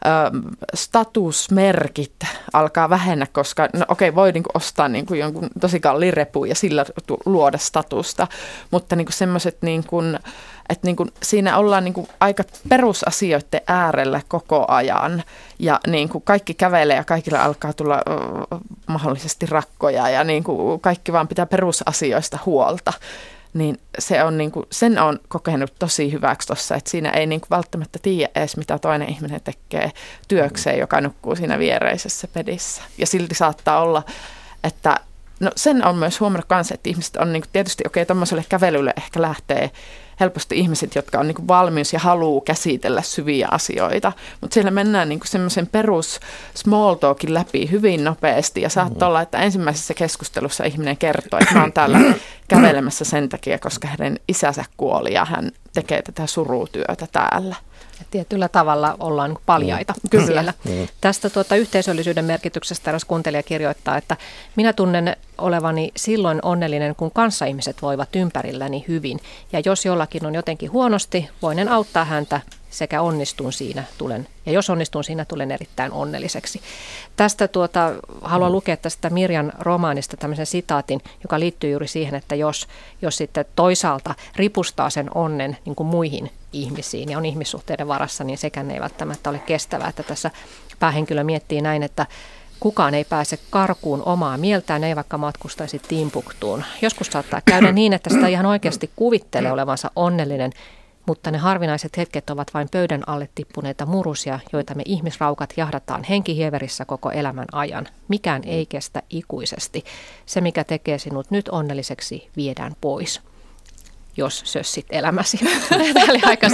statusmerkit alkaa vähennä, koska voi niin kuin ostaa niin kuin jonkun tosi kalliin repun ja sillä luoda statusta, mutta niin kuin semmoiset niin kuin, että niin kuin siinä ollaan niin kuin aika perusasioiden äärellä koko ajan ja niin kuin kaikki kävelee ja kaikilla alkaa tulla mahdollisesti rakkoja ja niin kuin kaikki vaan pitää perusasioista huolta. Niin sen on kokenut tosi hyväksi tuossa, että siinä ei niinku välttämättä tiedä edes, mitä toinen ihminen tekee työkseen, joka nukkuu siinä viereisessä pedissä. Ja silti saattaa olla, että sen on myös huomannut kanssa, että ihmiset on niinku tietysti, tuommoiselle kävelylle ehkä lähtee helposti ihmiset, jotka on niinku valmius ja haluaa käsitellä syviä asioita, mutta siellä mennään niinku semmoisen perus small talkin läpi hyvin nopeasti ja saattaa olla, että ensimmäisessä keskustelussa ihminen kertoo, että mä oon täällä kävelemässä sen takia, koska hänen isänsä kuoli ja hän tekee tätä surutyötä täällä. Ja tietyllä tavalla ollaan paljaita siellä. Tästä yhteisöllisyyden merkityksestä eräs kuuntelija kirjoittaa, että minä tunnen olevani silloin onnellinen, kun kanssaihmiset voivat ympärilläni hyvin. Ja jos jollakin on jotenkin huonosti, voinen auttaa häntä sekä onnistun siinä tulen. Ja jos onnistun siinä, tulen erittäin onnelliseksi. Tästä haluan lukea tästä Mirjan romaanista tämmöisen sitaatin, joka liittyy juuri siihen, että jos sitten toisaalta ripustaa sen onnen niin kuin muihin ihmisiin ja on ihmissuhteiden varassa, niin sekään ei välttämättä ole kestävää. Että tässä päähenkilö miettii näin, että kukaan ei pääse karkuun omaa mieltään, ei vaikka matkustaisi Timbuktuun. Joskus saattaa käydä niin, että sitä ihan oikeasti kuvittelee olevansa onnellinen, mutta ne harvinaiset hetket ovat vain pöydän alle tippuneita murusia, joita me ihmisraukat jahdataan henkihieverissä koko elämän ajan. Mikään ei kestä ikuisesti. Se, mikä tekee sinut nyt onnelliseksi, viedään pois, jos sössit elämäsi. Tämä oli aika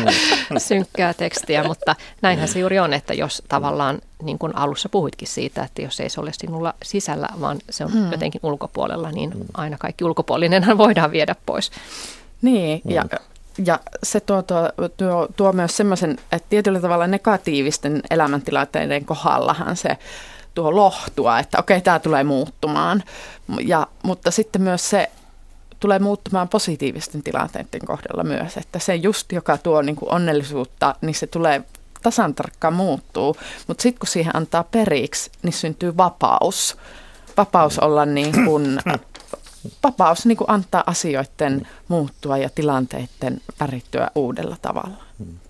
synkkää tekstiä, mutta näinhän se juuri on, että jos tavallaan, niin kuin alussa puhuitkin siitä, että jos ei se ole sinulla sisällä, vaan se on jotenkin ulkopuolella, niin aina kaikki ulkopuolinenhan voidaan viedä pois. Niin, ja se tuo myös semmoisen, että tietyllä tavalla negatiivisten elämäntilanteiden kohdallahan se tuo lohtua, että tämä tulee muuttumaan. Mutta sitten myös se tulee muuttumaan positiivisten tilanteiden kohdalla myös, että se just, joka tuo niin kuin onnellisuutta, niin se tulee tasan tarkkaan muuttuu. Mutta sitten kun siihen antaa periksi, niin syntyy vapaus. Vapaus olla niin kuin vapaus niin kuin antaa asioiden muuttua ja tilanteiden värittyä uudella tavalla.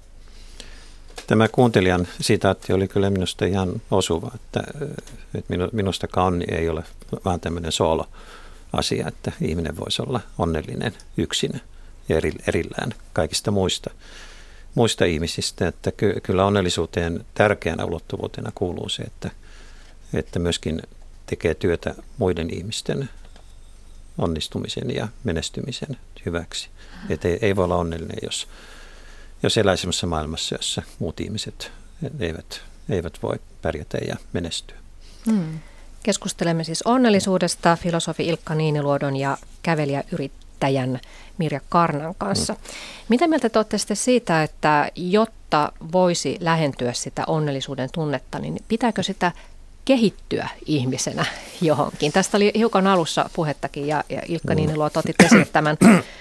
Tämä kuuntelijan sitaatti oli kyllä minusta ihan osuva, että minustakaan onni ei ole vaan tämmöinen soolo-asia, että ihminen voisi olla onnellinen yksin ja erillään kaikista muista. muista ihmisistä, että kyllä onnellisuuteen tärkeänä ulottuvuutena kuuluu se, että myöskin tekee työtä muiden ihmisten onnistumisen ja menestymisen hyväksi. Että ei voi olla onnellinen, jos elää sellaisessa maailmassa, jossa muut ihmiset eivät voi pärjätä ja menestyä. Keskustelemme siis onnellisuudesta filosofi Ilkka Niiniluodon ja kävelijäyrittäjän Mirja Karnan kanssa. Mitä mieltä te olette sitten siitä, että jotta voisi lähentyä sitä onnellisuuden tunnetta, niin pitääkö sitä kehittyä ihmisenä johonkin? Tästä oli hiukan alussa puhettakin ja Ilkka Niiniluoto otit esille tämän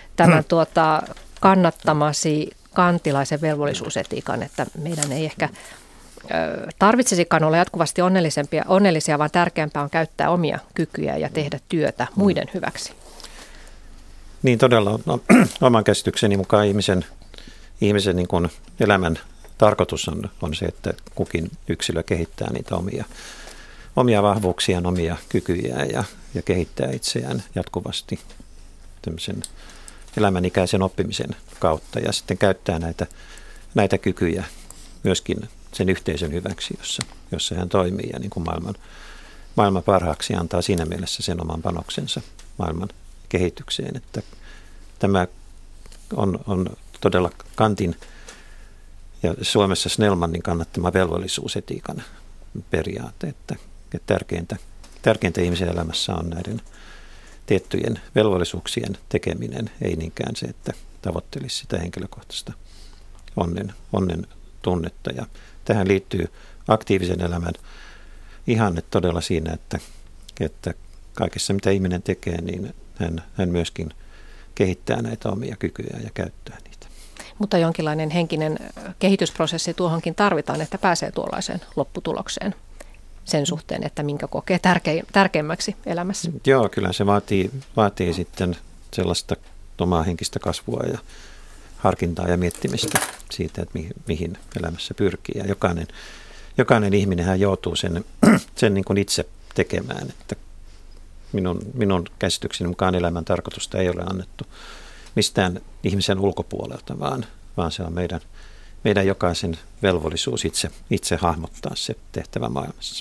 kannattamasi kantilaisen velvollisuusetiikan, että meidän ei ehkä tarvitsisikaan olla jatkuvasti onnellisia, vaan tärkeämpää on käyttää omia kykyjä ja tehdä työtä muiden hyväksi. Niin todella, oman käsitykseni mukaan ihmisen niin kuin elämän tarkoitus on se, että kukin yksilö kehittää niitä omia vahvuuksiaan, omia kykyjään ja kehittää itseään jatkuvasti tämmöisen elämänikäisen oppimisen kautta ja sitten käyttää näitä kykyjä myöskin sen yhteisön hyväksi, jossa hän toimii ja niin kuin maailman parhaaksi antaa siinä mielessä sen oman panoksensa maailman kehitykseen. Että tämä on todella Kantin ja Suomessa Snellmanin kannattama velvollisuusetiikan periaate, että tärkeintä ihmisen elämässä on näiden tiettyjen velvollisuuksien tekeminen, ei niinkään se, että tavoittelisi sitä henkilökohtaista onnen tunnetta. Ja tähän liittyy aktiivisen elämän ihanne todella siinä, että kaikessa mitä ihminen tekee, niin hän myöskin kehittää näitä omia kykyjä ja käyttää niitä. Mutta jonkinlainen henkinen kehitysprosessi tuohonkin tarvitaan, että pääsee tuollaiseen lopputulokseen sen suhteen, että minkä kokee tärkeimmäksi elämässä. Joo, kyllä se vaatii sitten sellaista omaa henkistä kasvua ja harkintaa ja miettimistä siitä, että mihin elämässä pyrkii. Ja jokainen ihminenhän joutuu sen niin kuin itse tekemään, että minun käsitykseni mukaan elämän tarkoitusta ei ole annettu mistään ihmisen ulkopuolelta, vaan se on meidän jokaisen velvollisuus itse hahmottaa se tehtävä maailmassa.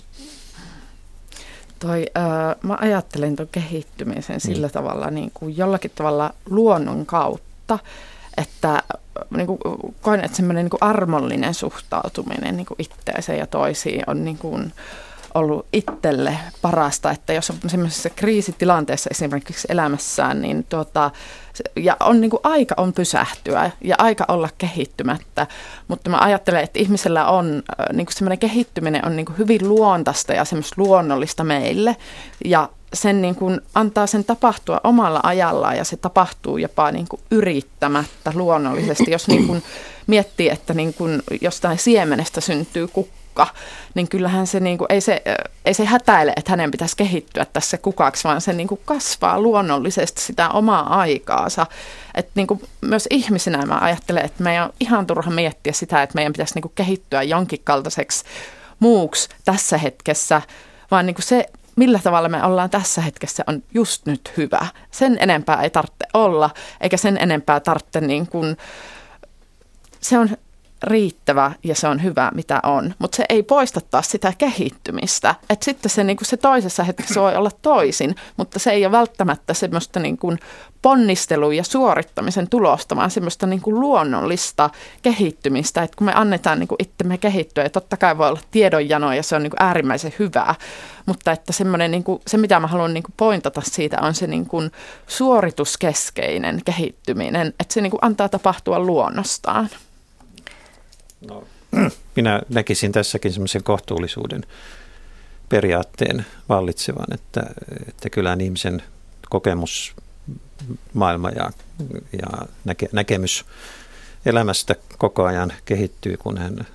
Mä ajattelen tuon kehittymisen sillä tavalla niin kuin jollakin tavalla luonnon kautta, että niin kuin koen, että semmoinen niin kuin armollinen suhtautuminen niin kuin itseeseen ja toisiin on niin kuin ollut itselle parasta, että jos on semmoisessa kriisitilanteessa esimerkiksi elämässään, niin ja on niin kuin aika on pysähtyä ja aika olla kehittymättä, mutta mä ajattelen, että ihmisellä on niin kuin semmoinen kehittyminen on niin kuin hyvin luontaista ja semmoista luonnollista meille ja sen niin kuin antaa sen tapahtua omalla ajallaan ja se tapahtuu jopa niin kuin yrittämättä luonnollisesti, jos niin kuin miettii, että niin kuin jostain siemenestä syntyy kukka, niin kyllähän se, niin kuin, ei se hätäile, että hänen pitäisi kehittyä tässä kukaksi, vaan se niin kuin kasvaa luonnollisesti sitä omaa aikaansa. Että niin kuin myös ihmisenä mä ajattelen, että meidän on ihan turha miettiä sitä, että meidän pitäisi niin kuin kehittyä jonkin kaltaiseksi muuksi tässä hetkessä, vaan niin kuin se, millä tavalla me ollaan tässä hetkessä, on just nyt hyvä. Sen enempää ei tarvitse olla, eikä sen enempää tarvitse niin kuin, se on riittävä ja se on hyvä, mitä on, mutta se ei poista taas sitä kehittymistä. Et sitten se, niin kuin se toisessa hetkessä voi olla toisin, mutta se ei ole välttämättä semmoista niin kuin ponnistelun ja suorittamisen tulosta, vaan semmoista niin kuin luonnollista kehittymistä, että kun me annetaan niin kuin itsemme kehittyä, ja totta kai voi olla tiedonjano ja se on niin kuin äärimmäisen hyvää, mutta että semmoinen, niin kuin, se mitä mä haluan niin kuin pointata siitä on se niin kuin suorituskeskeinen kehittyminen, että se niin kuin antaa tapahtua luonnostaan. No, minä näkisin tässäkin semmoisen kohtuullisuuden periaatteen vallitsevan, että kyllä ihmisen kokemusmaailma ja näkemys elämästä koko ajan kehittyy, kun hän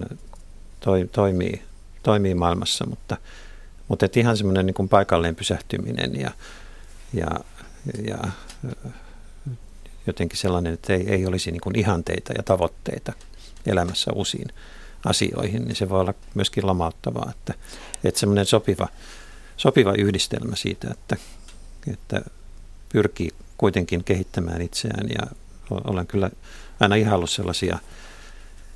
toimii maailmassa, mutta että ihan semmoinen niin kuin paikalleen pysähtyminen ja jotenkin sellainen, että ei olisi niin kuin ihanteita ja tavoitteita elämässä uusiin asioihin, niin se voi olla myöskin lamauttavaa, että semmoinen sopiva yhdistelmä siitä, että pyrkii kuitenkin kehittämään itseään ja olen kyllä aina ihaillut sellaisia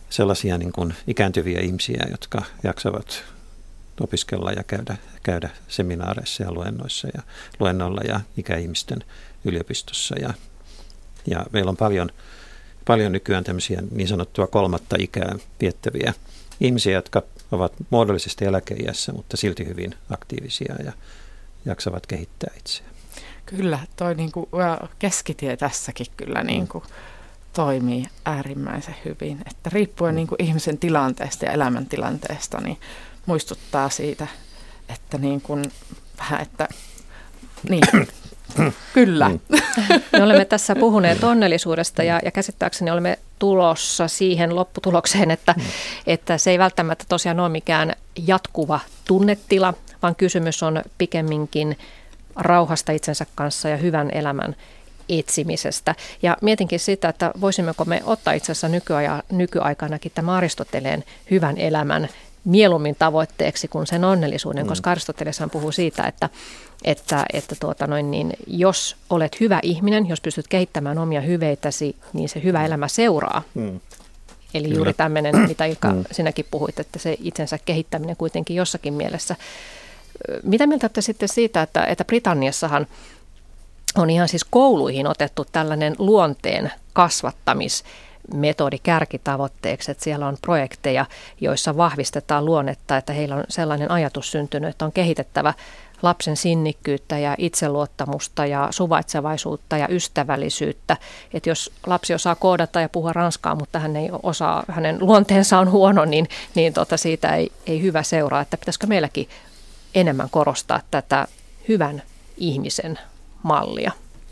sellaisia niin kuin ikääntyviä ihmisiä, jotka jaksavat opiskella ja käydä seminaareissa ja luennoilla ja ikäihmisten yliopistossa. Ja meillä on paljon nykyään tämmöisiä niin sanottua kolmatta ikää viettäviä ihmisiä, jotka ovat muodollisesti eläkeiässä, mutta silti hyvin aktiivisia ja jaksavat kehittää itseään. Kyllä, toi niinku keskitie tässäkin kyllä niinku toimii äärimmäisen hyvin. Että riippuen niinku ihmisen tilanteesta ja elämäntilanteesta, niin muistuttaa siitä, että niin kuin vähän, että niin, kyllä. Me olemme tässä puhuneet onnellisuudesta ja käsittääkseni olemme tulossa siihen lopputulokseen, että se ei välttämättä tosiaan ole mikään jatkuva tunnetila, vaan kysymys on pikemminkin rauhasta itsensä kanssa ja hyvän elämän etsimisestä. Ja mietinkin sitä, että voisimmeko me ottaa itse asiassa nykyaikanakin tämän Aristoteleen hyvän elämän mieluummin tavoitteeksi kuin sen onnellisuuden, koska Aristoteleshan puhuu siitä, että jos olet hyvä ihminen, jos pystyt kehittämään omia hyveitäsi, niin se hyvä elämä seuraa. Eli juuri tämmöinen, mitä Ilkka sinäkin puhuit, että se itsensä kehittäminen kuitenkin jossakin mielessä. Mitä mieltä olette sitten siitä, että Britanniassahan on ihan siis kouluihin otettu tällainen luonteen kasvattamismetodi kärkitavoitteeksi, että siellä on projekteja, joissa vahvistetaan luonnetta, että heillä on sellainen ajatus syntynyt, että on kehitettävä lapsen sinnikkyyttä ja itseluottamusta ja suvaitsevaisuutta ja ystävällisyyttä. Että jos lapsi osaa koodata ja puhua ranskaa, mutta hän ei osaa, hänen luonteensa on huono, niin siitä ei hyvä seuraa. Että pitäisikö meilläkin enemmän korostaa tätä hyvän ihmisen mallia?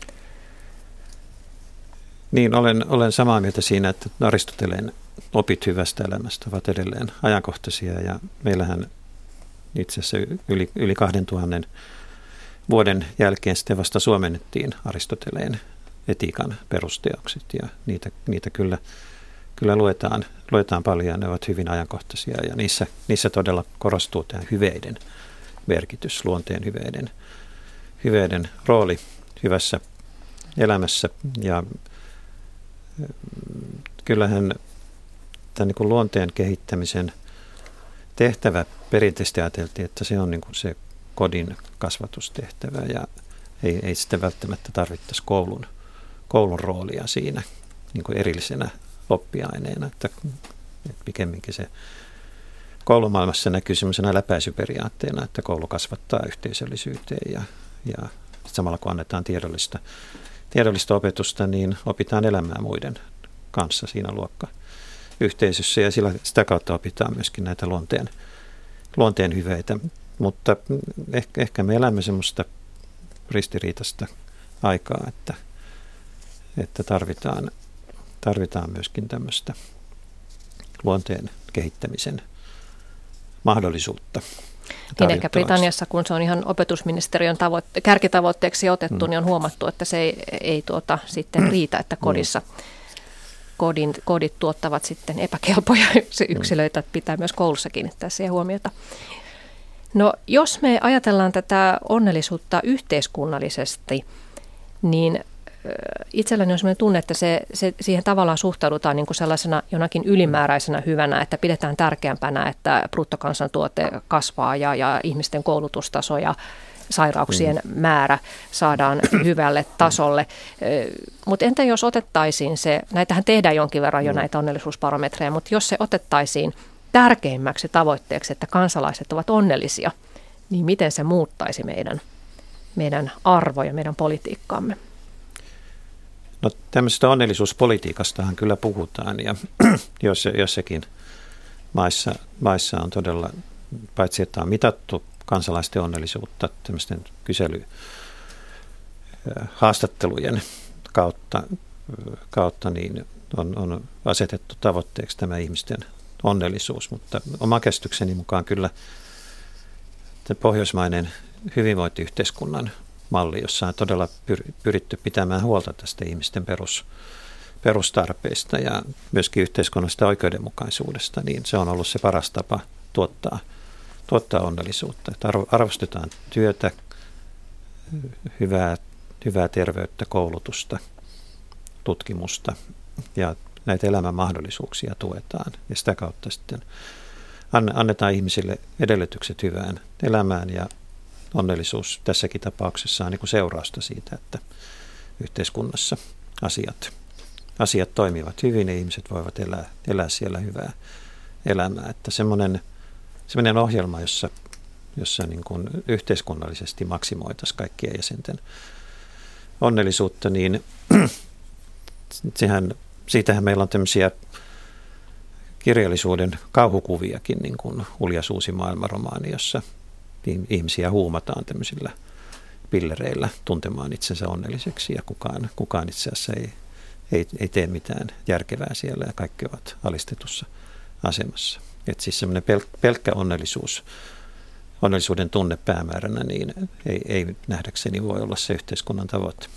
Niin, olen samaa mieltä siinä, että Aristoteleen opit hyvästä elämästä ovat edelleen ajankohtaisia ja meillähän itse asiassa yli 2000 vuoden jälkeen sitten vasta suomennettiin Aristoteleen etiikan perusteokset ja niitä kyllä luetaan paljon ja ne ovat hyvin ajankohtaisia ja niissä todella korostuu tämä hyveiden merkitys, luonteen hyveiden rooli hyvässä elämässä ja kyllähän tämän niin kuin luonteen kehittämisen tehtävä perinteisesti ajateltiin, että se on niin kuin se kodin kasvatustehtävä ja ei sitten välttämättä tarvittaisi koulun roolia siinä niin kuin erillisenä oppiaineena, että pikemminkin se koulumaailmassa näkyy semmoisena läpäisyperiaatteena, että koulu kasvattaa yhteisöllisyyteen ja samalla kun annetaan tiedollista opetusta, niin opitaan elämään muiden kanssa siinä luokkayhteisössä ja sitä kautta opitaan myöskin näitä luonteen hyveitä. Mutta ehkä me elämme semmoista ristiriitaista aikaa, että tarvitaan myöskin tämmöistä luonteen kehittämisen mahdollisuutta. Niin ehkä Britanniassa, kun se on ihan opetusministeriön kärkitavoitteeksi otettu, niin on huomattu, että se ei sitten riitä, että kodit tuottavat sitten epäkelpoja yksilöitä, että pitää myös koulussa kiinnittää siihen huomiota. No jos me ajatellaan tätä onnellisuutta yhteiskunnallisesti, niin itselläni on sellainen tunne, että siihen tavallaan suhtaudutaan niin kuin sellaisena jonakin ylimääräisenä hyvänä, että pidetään tärkeämpänä, että bruttokansantuote kasvaa ja ihmisten koulutustaso ja sairauksien määrä saadaan hyvälle tasolle. Mutta entä jos otettaisiin se, näitähän tehdään jonkin verran jo näitä onnellisuusbarometreja, mutta jos se otettaisiin tärkeimmäksi tavoitteeksi, että kansalaiset ovat onnellisia, niin miten se muuttaisi meidän arvoja, meidän politiikkaamme? No tämmöisestä onnellisuuspolitiikastahan kyllä puhutaan ja jossakin maissa on todella, paitsi että on mitattu kansalaisten onnellisuutta tämmöisten kyselyhaastattelujen kautta niin on asetettu tavoitteeksi tämä ihmisten onnellisuus, mutta oma käsitykseni mukaan kyllä pohjoismainen hyvinvointiyhteiskunnan malli, jossa on todella pyritty pitämään huolta tästä ihmisten perustarpeista ja myöskin yhteiskunnallisesta oikeudenmukaisuudesta, niin se on ollut se paras tapa tuottaa onnellisuutta. Että arvostetaan työtä, hyvää terveyttä, koulutusta, tutkimusta ja näitä elämän mahdollisuuksia tuetaan ja sitä kautta sitten annetaan ihmisille edellytykset hyvään elämään ja onnellisuus tässäkin tapauksessa on niin kuin seurausta siitä, että yhteiskunnassa asiat toimivat hyvin ja ihmiset voivat elää siellä hyvää elämää. Että semmoinen ohjelma, jossa niin kuin yhteiskunnallisesti maksimoitaisiin kaikkien jäsenten onnellisuutta, niin siitähän meillä on tämmöisiä kirjallisuuden kauhukuviakin, niin kuin Uljas uusi maailmanromaani, jossa ihmisiä huumataan tämmöisillä pillereillä tuntemaan itsensä onnelliseksi ja kukaan itse asiassa ei tee mitään järkevää siellä ja kaikki ovat alistetussa asemassa. Että siis semmoinen pelkkä onnellisuuden tunne päämääränä niin ei nähdäkseni voi olla se yhteiskunnan tavoite.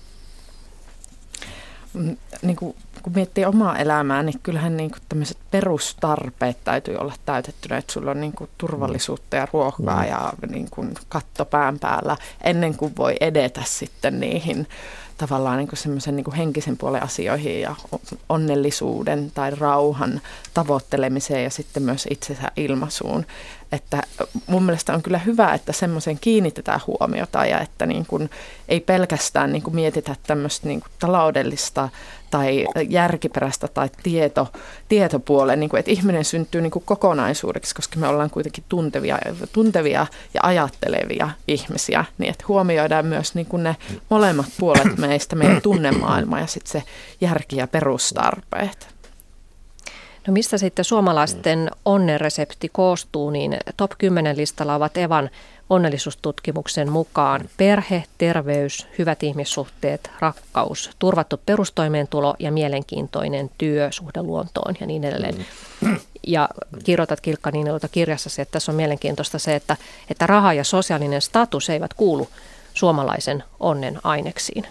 Niin kun miettii omaa elämää, niin kyllähän niin tämmöiset perustarpeet täytyy olla täytettynä, että sulla on niin turvallisuutta ja ruokaa ja niin katto pään päällä ennen kuin voi edetä sitten niihin tavallaan niin semmoisen niin henkisen puolen asioihin ja onnellisuuden tai rauhan tavoittelemiseen ja sitten myös itsensä ilmaisuun. Että mun mielestä on kyllä hyvä, että semmoisen kiinnitetään huomiota ja että niin kuin ei pelkästään niin kuin mietitä tämmöistä niin kuin taloudellista tai järkiperäistä tai tietopuolen, niin kuin, että ihminen syntyy niin kuin kokonaisuudeksi, koska me ollaan kuitenkin tuntevia ja ajattelevia ihmisiä, niin että huomioidaan myös niin kuin ne molemmat puolet meistä, meidän tunnemaailma ja sitten se järki ja perustarpeet. No mistä sitten suomalaisten onnenresepti koostuu, niin top 10 listalla ovat Evan onnellisuustutkimuksen mukaan perhe, terveys, hyvät ihmissuhteet, rakkaus, turvattu perustoimeentulo ja mielenkiintoinen työ, suhde luontoon ja niin edelleen. Ja kirjoitat Kilkka Niiniluoto kirjassasi, että tässä on mielenkiintoista se, että raha ja sosiaalinen status eivät kuulu suomalaisen onnen aineksiin.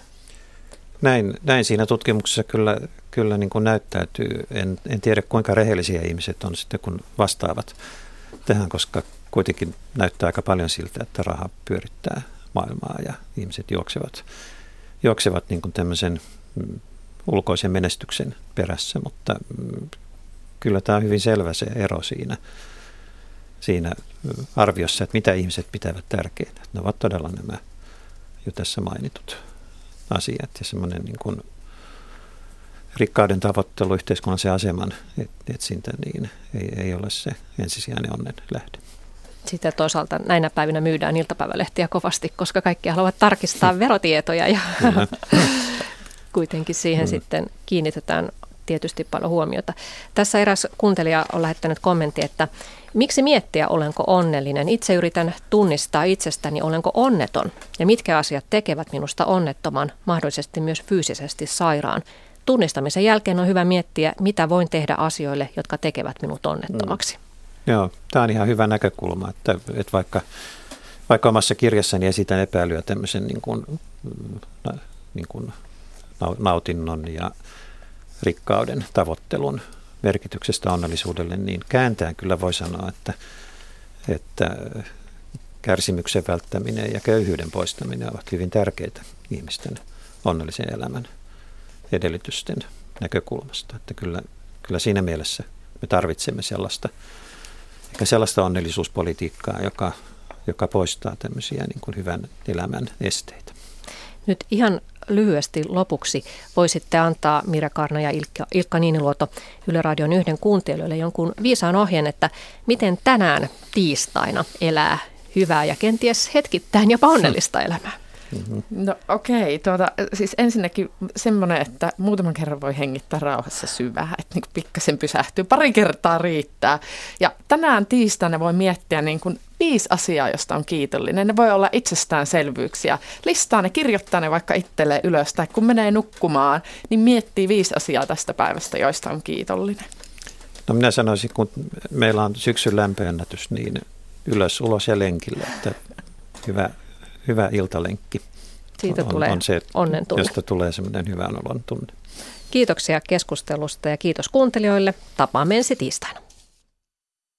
Näin siinä tutkimuksessa kyllä niin kuin näyttäytyy. En tiedä, kuinka rehellisiä ihmiset on sitten, kun vastaavat tähän, koska kuitenkin näyttää aika paljon siltä, että raha pyörittää maailmaa ja ihmiset juoksevat niin kuin tämmöisen ulkoisen menestyksen perässä, mutta kyllä tämä on hyvin selvä se ero siinä arviossa, että mitä ihmiset pitävät tärkeänä. Ne ovat todella nämä jo tässä mainitut asiat ja semmoinen niin kuin rikkauden tavoittelu, yhteiskunnallisen aseman etsintä, niin ei ole se ensisijainen onnen lähde. Sitten toisaalta näinä päivinä myydään iltapäivälehtiä kovasti, koska kaikki haluavat tarkistaa verotietoja ja kuitenkin siihen sitten kiinnitetään tietysti paljon huomiota. Tässä eräs kuuntelija on lähettänyt kommentti, että miksi miettiä, olenko onnellinen? Itse yritän tunnistaa itsestäni, olenko onneton ja mitkä asiat tekevät minusta onnettoman, mahdollisesti myös fyysisesti sairaan. Tunnistamisen jälkeen on hyvä miettiä, mitä voin tehdä asioille, jotka tekevät minut onnettomaksi. Joo, tämä on ihan hyvä näkökulma, että vaikka omassa kirjassani esitän epäilyä tämmöisen niin kuin nautinnon ja rikkauden tavoittelun merkityksestä onnellisuudelle, niin kääntäen kyllä voi sanoa, että kärsimyksen välttäminen ja köyhyyden poistaminen ovat hyvin tärkeitä ihmisten onnellisen elämän edellytysten näkökulmasta. Että kyllä siinä mielessä me tarvitsemme sellaista onnellisuuspolitiikkaa, joka poistaa tämmöisiä niin kuin hyvän elämän esteitä. Nyt ihan lyhyesti lopuksi voisitte antaa Mirja Kaarna ja Ilkka Niiniluoto Yle Radion 1 kuuntelijoille jonkun viisaan ohjeen, että miten tänään tiistaina elää hyvää ja kenties hetkittäin jopa onnellista elämää. No okei, siis ensinnäkin semmoinen, että muutaman kerran voi hengittää rauhassa syvään, että niin pikkasen pysähtyy, pari kertaa riittää. Ja tänään tiistaina voi miettiä niin kuin 5 asiaa, josta on kiitollinen. Ne voi olla itsestäänselvyyksiä. Listaa ne, kirjoittaa ne vaikka itselleen ylös, tai kun menee nukkumaan, niin miettii 5 asiaa tästä päivästä, joista on kiitollinen. No minä sanoisin, kun meillä on syksyn lämpöennätys, niin ylös, ulos ja lenkille, että hyvä iltalenkki. Siitä tulee on se, onnen tunne. Josta tulee semmoinen hyvän olon tunne. Kiitoksia keskustelusta ja kiitos kuuntelijoille. Tapaamme ensi tiistaina.